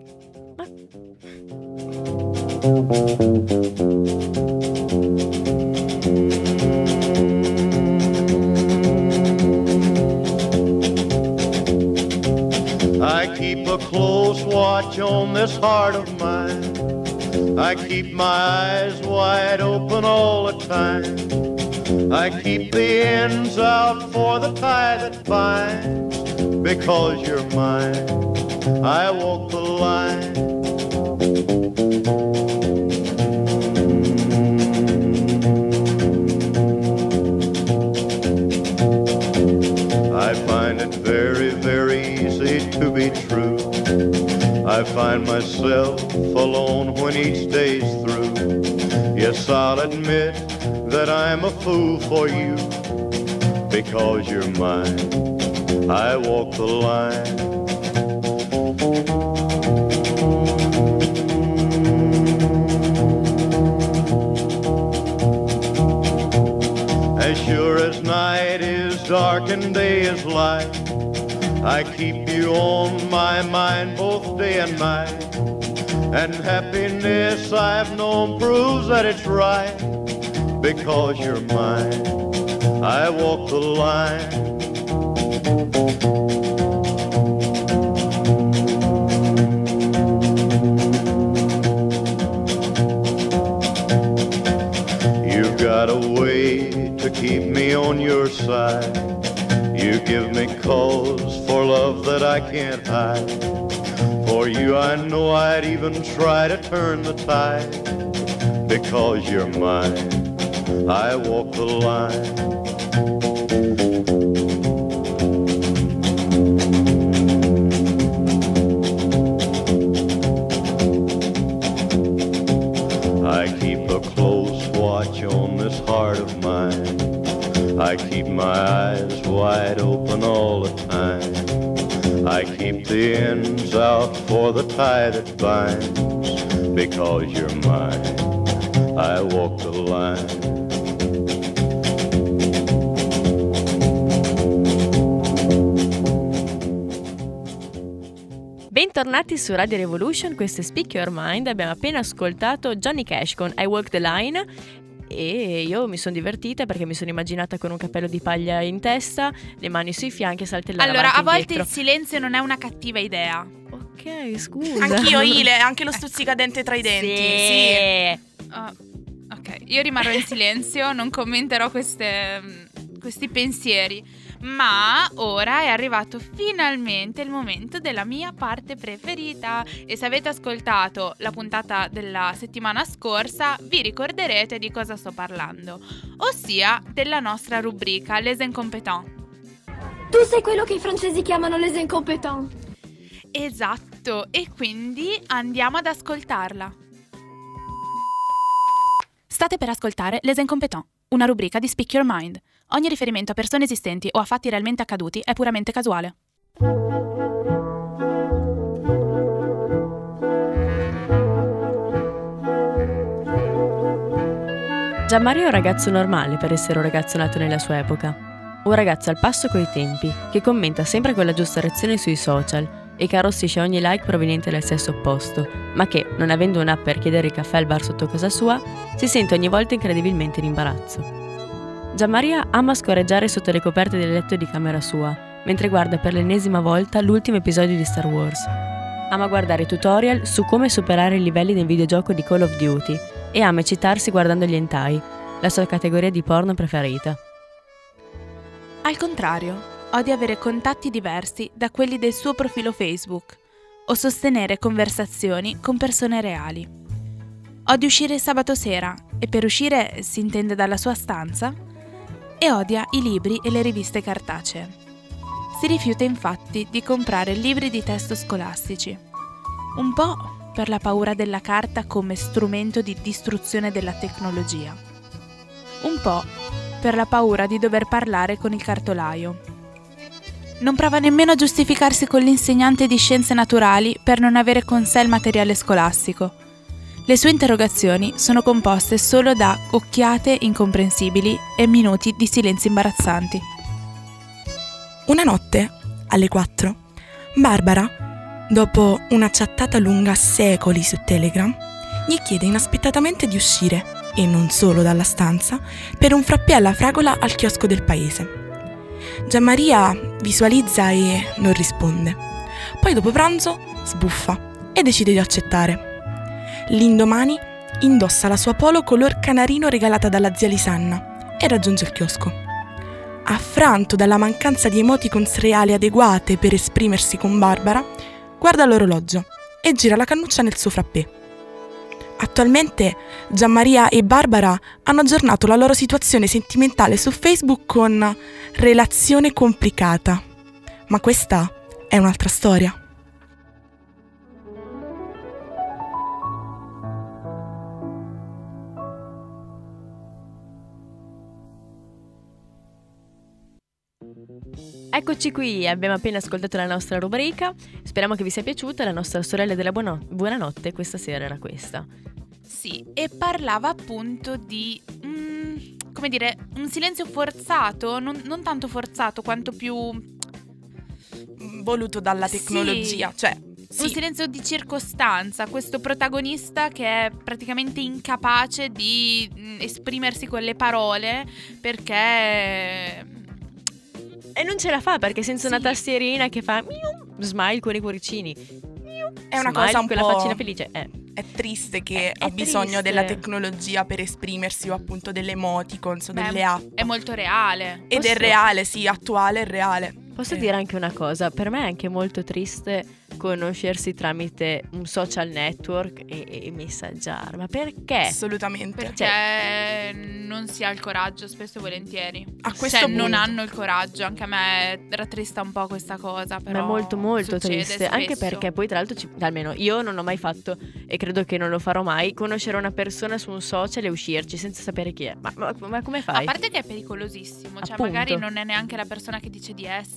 I keep a close watch on this heart of mine. I keep my eyes wide open all the time. I keep the ends out for the tie that binds. Because you're mine, I walk the line. I find it very, very easy to be true. I find myself alone when each day's through. Yes, I'll admit that I'm a fool for you. Because you're mine, I walk the line. As sure as night is dark and day is light, I keep you on my mind both day and night. And happiness I've known proves that it's right. Because you're mine, I walk the line. You've got a way to keep me on your side. You give me cause for love that I can't hide. For you I know I'd even try to turn the tide. Because you're mine, I walk the line. I keep a close watch on this heart of mine. I keep my eyes wide open all the time. I keep the ends out for the tie that binds. Because you're mine, I walk the line. Bentornati su Radio Revolution, questo è Speak Your Mind. Abbiamo appena ascoltato Johnny Cash con I Walk the Line e io mi sono divertita perché mi sono immaginata con un cappello di paglia in testa, le mani sui fianchi e saltellare allora, avanti e a volte indietro. il silenzio non è una cattiva idea. Ok, scusa. Anch'io, Ile, anche lo stuzzicadente tra i denti. Sì. Ok, io rimarrò in silenzio, non commenterò questi pensieri. Ma ora è arrivato finalmente il momento della mia parte preferita. E se avete ascoltato la puntata della settimana scorsa, vi ricorderete di cosa sto parlando, ossia della nostra rubrica Les Incompetents. Tu sei quello che i francesi chiamano Les Incompetents. Esatto, e quindi andiamo ad ascoltarla. State per ascoltare Les Incompetents, una rubrica di Speak Your Mind. Ogni riferimento a persone esistenti o a fatti realmente accaduti è puramente casuale. Gianmario è un ragazzo normale per essere un ragazzo nato nella sua epoca. Un ragazzo al passo coi tempi, che commenta sempre con la giusta reazione sui social e che arrossisce ogni like proveniente dal sesso opposto, ma che, non avendo un'app per chiedere il caffè al bar sotto casa sua, si sente ogni volta incredibilmente in imbarazzo. Gianmaria ama scorreggiare sotto le coperte del letto di camera sua, mentre guarda per l'ennesima volta l'ultimo episodio di Star Wars. Ama guardare tutorial su come superare i livelli nel videogioco di Call of Duty e ama eccitarsi guardando gli hentai, la sua categoria di porno preferita. Al contrario, odia avere contatti diversi da quelli del suo profilo Facebook o sostenere conversazioni con persone reali. Odia uscire sabato sera, e per uscire si intende dalla sua stanza, e odia i libri e le riviste cartacee. Si rifiuta infatti di comprare libri di testo scolastici, un po' per la paura della carta come strumento di distruzione della tecnologia, un po' per la paura di dover parlare con il cartolaio. Non prova nemmeno a giustificarsi con l'insegnante di scienze naturali per non avere con sé il materiale scolastico. Le sue interrogazioni sono composte solo da occhiate incomprensibili e minuti di silenzi imbarazzanti. Una notte, alle 4, Barbara, dopo una chattata lunga secoli su Telegram, gli chiede inaspettatamente di uscire, e non solo dalla stanza, per un frappè alla fragola al chiosco del paese. Gianmaria visualizza e non risponde. Poi dopo pranzo sbuffa e decide di accettare. L'indomani indossa la sua polo color canarino regalata dalla zia Lisanna e raggiunge il chiosco. Affranto dalla mancanza di emoticons reali adeguate per esprimersi con Barbara, guarda l'orologio e gira la cannuccia nel suo frappè. Attualmente Gianmaria e Barbara hanno aggiornato la loro situazione sentimentale su Facebook con relazione complicata. Ma questa è un'altra storia. Eccoci qui, abbiamo appena ascoltato la nostra rubrica. Speriamo che vi sia piaciuta. La nostra sorella della buonanotte questa sera era questa. Sì, e parlava appunto di, come dire, un silenzio forzato, non tanto forzato quanto più voluto dalla tecnologia, sì. Cioè Un silenzio di circostanza, questo protagonista che è praticamente incapace di esprimersi con le parole perché... E non ce la fa perché senza una tastierina che fa smile con i cuoricini. È una smile cosa un con po'... la faccina felice. È triste che ha bisogno della tecnologia per esprimersi, o appunto delle emoticons o delle app. È molto reale. Ed è reale, sì, attuale e reale. Posso dire anche una cosa? Per me è anche molto triste conoscersi tramite un social network e messaggiare. Ma perché? Assolutamente. Perché non si ha il coraggio, spesso e volentieri. A questo punto. Non hanno il coraggio. Anche a me rattrista un po' questa cosa. Però ma è molto molto triste. spesso. Anche perché poi tra l'altro almeno io non ho mai fatto, e credo che non lo farò mai, conoscere una persona su un social e uscirci senza sapere chi è. Ma come fai? A parte che è pericolosissimo. Cioè Appunto. magari non è neanche la persona che dice di essere.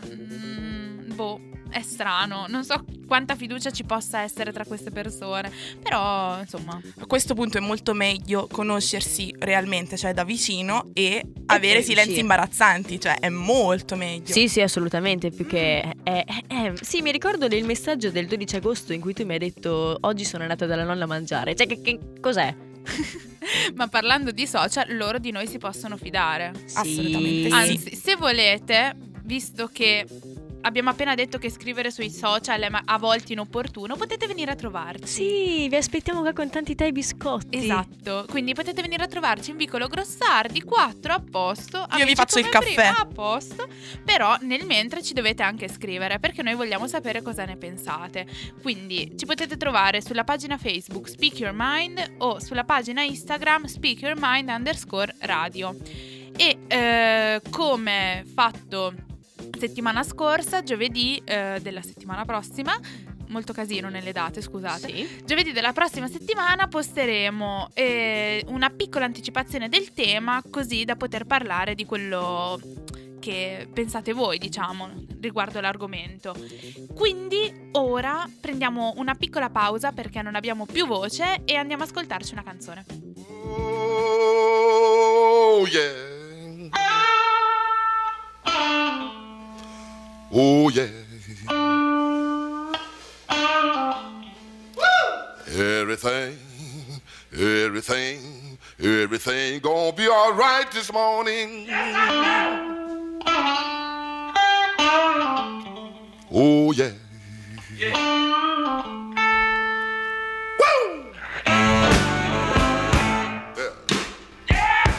È strano. Non so quanta fiducia ci possa essere tra queste persone. Però insomma, a questo punto è molto meglio conoscersi realmente, cioè da vicino, e avere silenzi imbarazzanti. Cioè è molto meglio. Sì, assolutamente. Più che sì, mi ricordo del messaggio del 12 agosto in cui tu mi hai detto oggi sono andata dalla nonna a mangiare. Cioè che cos'è? Ma parlando di social, loro di noi si possono fidare. Assolutamente sì. Anzi, se volete, visto che abbiamo appena detto che scrivere sui social è a volte inopportuno, potete venire a trovarci. Sì, vi aspettiamo qua con tanti tè e biscotti. Esatto, quindi potete venire a trovarci in vicolo Grossardi 4 a posto. Io vi faccio il caffè prima, a posto. Però nel mentre ci dovete anche scrivere, perché noi vogliamo sapere cosa ne pensate. Quindi ci potete trovare sulla pagina Facebook Speak Your Mind o sulla pagina Instagram Speak Your Mind_radio. E come fatto settimana scorsa, giovedì della settimana prossima, molto casino nelle date, scusate. Sì. Giovedì della prossima settimana posteremo una piccola anticipazione del tema, così da poter parlare di quello che pensate voi, diciamo, riguardo l'argomento. Quindi ora prendiamo una piccola pausa perché non abbiamo più voce e andiamo ad ascoltarci una canzone. Oh yeah. Oh yeah. Everything gonna be all right this morning. Oh yeah. Woo! Yeah.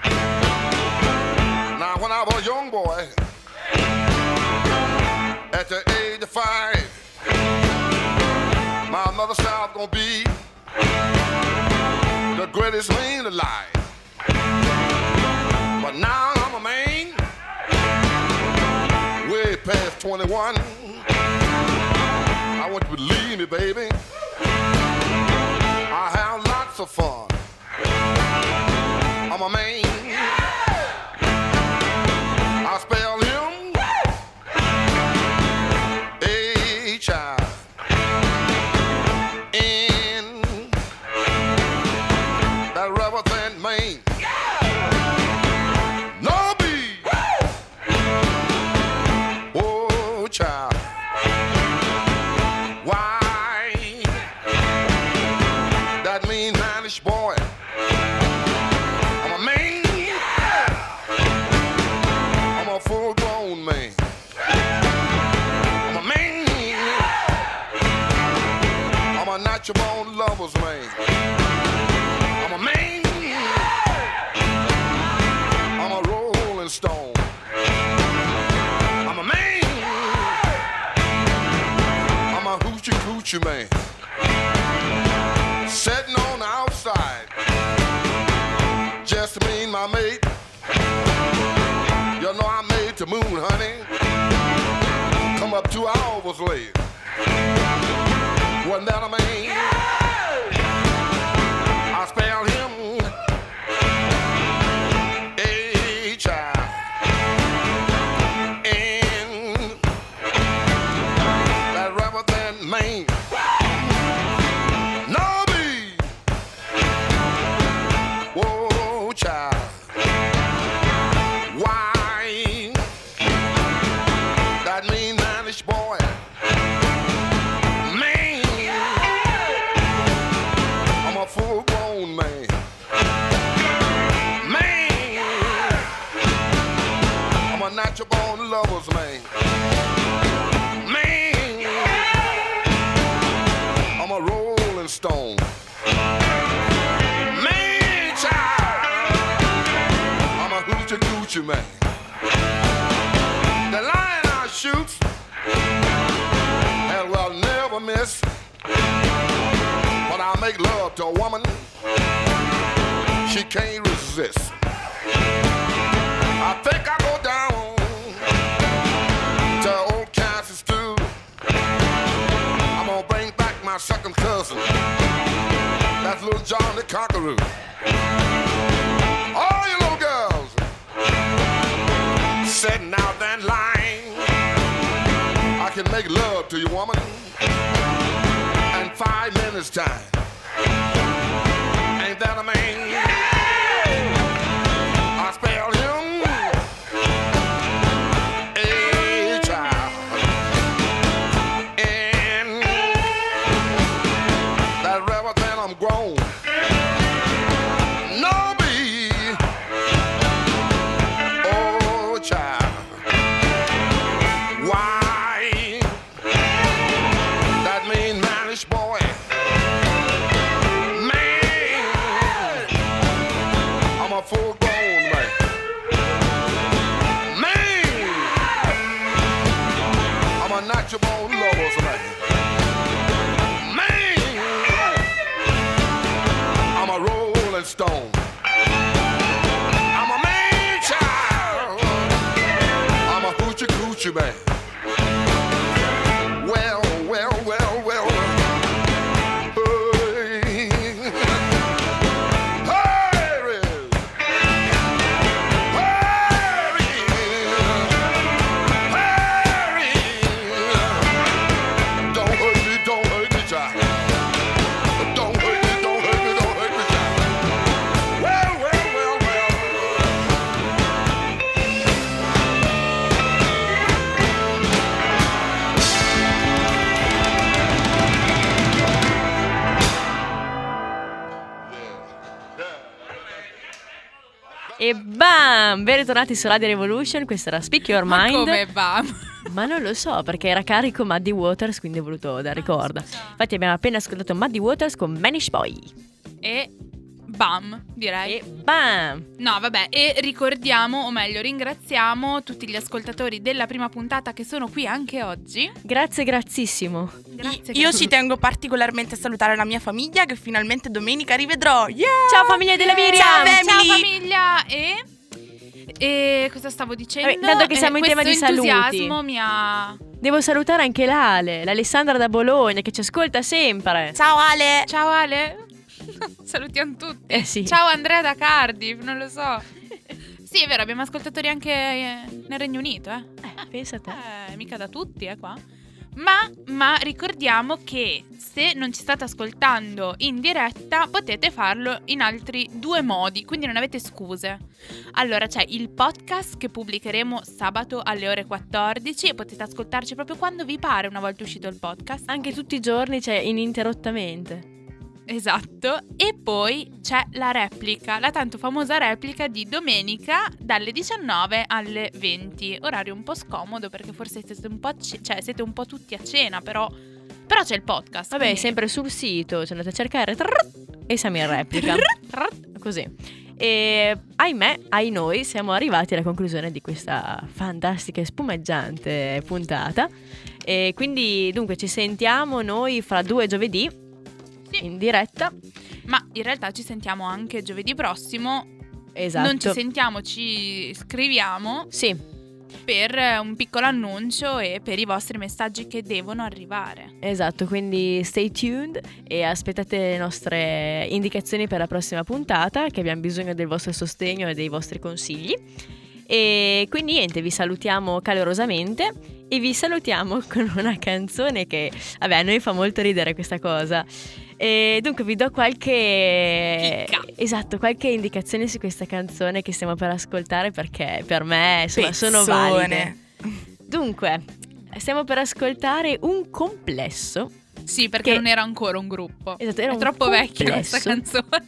Now when I was a young boy, at the age of 5, my mother said I was gonna be the greatest man alive. But now I'm a man, way past 21. I want you to believe me, baby, I have lots of fun. I'm a man, I spell him H-I-N, that rubber thin man. No B, oh child. Why? That mean mannish boy. I'm a man. I'm a full-grown man. I'm a man. I'm a natural-born lover's man. I'm a man. I'm a rolling stone. I'm a man. I'm a hoochie coochie man. Sitting on the outside, just me and my mate. You know I made the moon, honey. Come up 2 hours late. Wasn't that a man? I spell him H-I-N, that rubber thin man. No B, whoa child. Why? That mean mannish boy. Man, I'm a full-grown man. Man, I'm a natural-born lover's man. Man, I'm a rolling stone. Man, child, I'm a hoochie coochie man. The lion I shoot, and will never miss. When I make love to a woman, she can't resist. I think I go down to old Kansas too. I'm gonna bring back my second cousin, that's little John the Conqueror. All you little girls sitting out that line, I can make love to you, woman, in 5 minutes time. Ain't that a man? I spell him H-I-N, that rubber thin I'm grown. No B, oh child. Why? That mean mannish boy. Man, I'm a full-grown man. Man, I'm a natural-born lover's man. Man, I'm a rolling stone. I'm a man child. I'm a hoochie coochie man. Well, E bam! Ben ritornati su Radio Revolution, questo era Speak Your Mind. Ma come bam? Ma non lo so, perché era carico Muddy Waters, quindi ho voluto dare ricordo. Infatti abbiamo appena ascoltato Muddy Waters con Manish Boy. E bam, direi. E bam! No, vabbè, e ricordiamo, o meglio ringraziamo tutti gli ascoltatori della prima puntata che sono qui anche oggi. Grazie, grazissimo. Io ci tengo particolarmente a salutare la mia famiglia che finalmente domenica rivedrò. Yeah! Ciao famiglia della Miriam! Ciao family! Ciao famiglia! E cosa stavo dicendo? Dato che siamo in tema di saluti, questo entusiasmo mi ha... Devo salutare anche l'Alessandra da Bologna che ci ascolta sempre. Ciao Ale! Ciao Ale! Salutiamo tutti. Sì. Ciao Andrea da Cardiff, non lo so. Sì, è vero, abbiamo ascoltatori anche nel Regno Unito, pensa a te. Mica da tutti, qua. Ma ricordiamo che se non ci state ascoltando in diretta potete farlo in altri 2 modi, quindi non avete scuse. Allora c'è il podcast che pubblicheremo sabato alle ore 14 e potete ascoltarci proprio quando vi pare una volta uscito il podcast. Anche tutti i giorni, cioè ininterrottamente. Esatto, e poi c'è la replica, la tanto famosa replica di domenica dalle 19 alle 20. Orario un po' scomodo perché forse siete un po', siete un po' tutti a cena, però c'è il podcast. Vabbè, quindi... sempre sul sito, ci andate a cercare e siamo in replica. Così. E ahimè, noi siamo arrivati alla conclusione di questa fantastica e spumeggiante puntata. E quindi dunque ci sentiamo noi fra 2 giovedì. Sì. In diretta. Ma in realtà ci sentiamo anche giovedì prossimo. Esatto. Non ci sentiamo, ci scriviamo. Sì. Per un piccolo annuncio e per i vostri messaggi che devono arrivare. Esatto, quindi stay tuned e aspettate le nostre indicazioni per la prossima puntata, che abbiamo bisogno del vostro sostegno e dei vostri consigli. E quindi niente, vi salutiamo calorosamente e vi salutiamo con una canzone che, vabbè, a noi fa molto ridere questa cosa. E dunque vi do qualche indicazione su questa canzone che stiamo per ascoltare, perché per me insomma sono valide. Dunque, stiamo per ascoltare Un complesso. Sì, perché non era ancora un gruppo. Esatto, era è troppo vecchia questa canzone.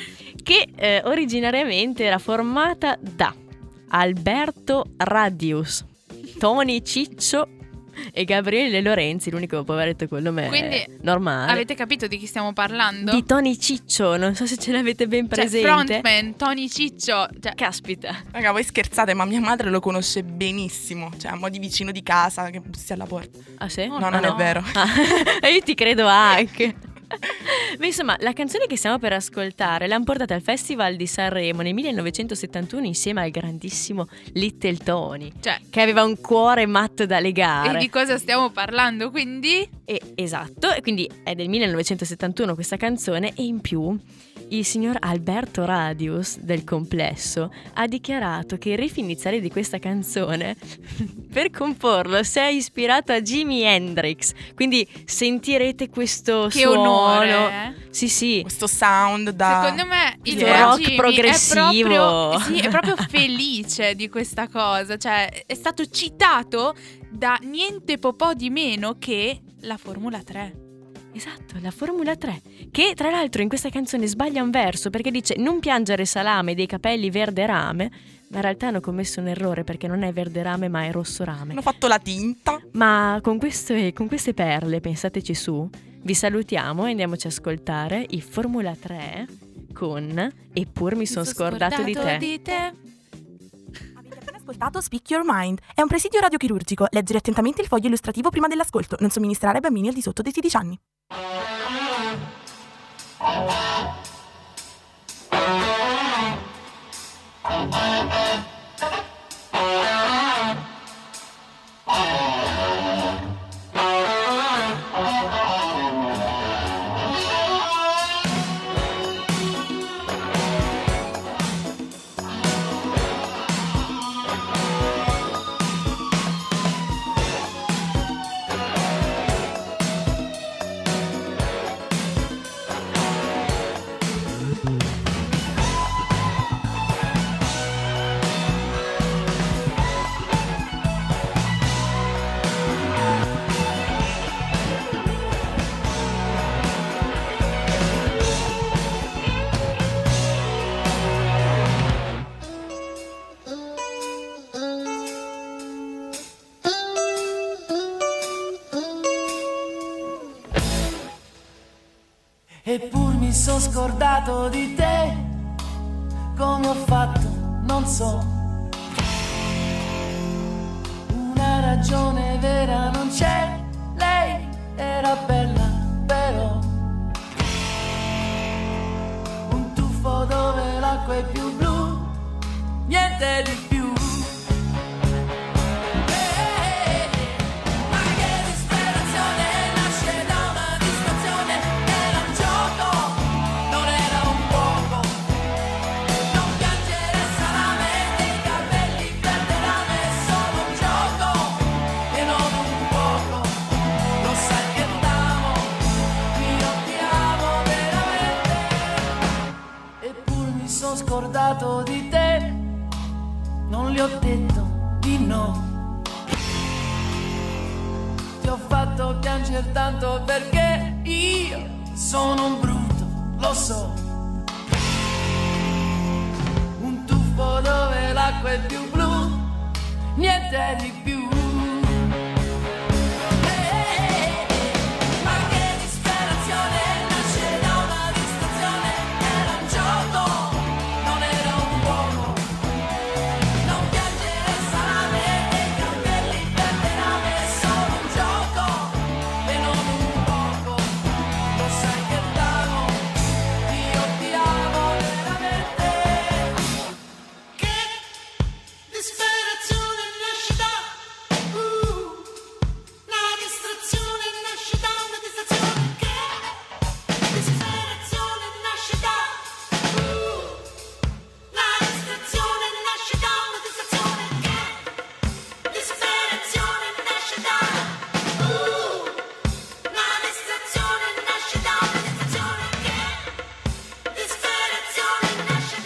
Che originariamente era formata da Alberto Radius, Tony Ciccio e Gabriele Lorenzi, l'unico poveretto col nome normale. Avete capito di chi stiamo parlando? Di Tony Ciccio, non so se ce l'avete ben presente. Frontman, Tony Ciccio. Caspita. Raga, voi scherzate, ma mia madre lo conosce benissimo. Cioè, a mo' di vicino di casa che bussi alla porta. Ah sì? No, non è vero. Io ti credo anche. Beh, insomma, la canzone che stiamo per ascoltare l'hanno portata al Festival di Sanremo nel 1971 insieme al grandissimo Little Tony, che aveva un cuore matto da legare. E di cosa stiamo parlando, quindi? Esatto, e quindi è del 1971 questa canzone, e in più il signor Alberto Radius del Complesso ha dichiarato che il riff iniziale di questa canzone per comporlo si è ispirato a Jimi Hendrix, quindi sentirete questo suono. Sì. Questo sound da... Secondo me il rock Jimmy progressivo è proprio felice di questa cosa, cioè è stato citato da niente po' di meno che la Formula 3. Esatto, la Formula 3, che tra l'altro in questa canzone sbaglia un verso perché dice non piangere salame dei capelli verde rame, ma in realtà hanno commesso un errore perché non è verde rame ma è rosso rame. Hanno fatto la tinta. Ma con queste perle, pensateci su, vi salutiamo e andiamoci a ascoltare i Formula 3 con Eppur mi son scordato di te. Ascoltato Speak Your Mind. È un presidio radiochirurgico. Leggere attentamente il foglio illustrativo prima dell'ascolto. Non somministrare ai bambini al di sotto dei 16 anni. Eppur mi son scordato di te, come ho fatto non so. Una ragione vera non c'è, lei era bella però. Un tuffo dove l'acqua è più blu, niente di più. Scordato di te, non le ho detto di no. Ti ho fatto piangere tanto perché io sono un brutto, lo so. Un tuffo dove l'acqua è più blu, niente di più.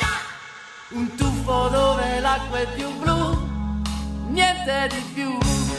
Un tuffo dove l'acqua è più blu, niente di più.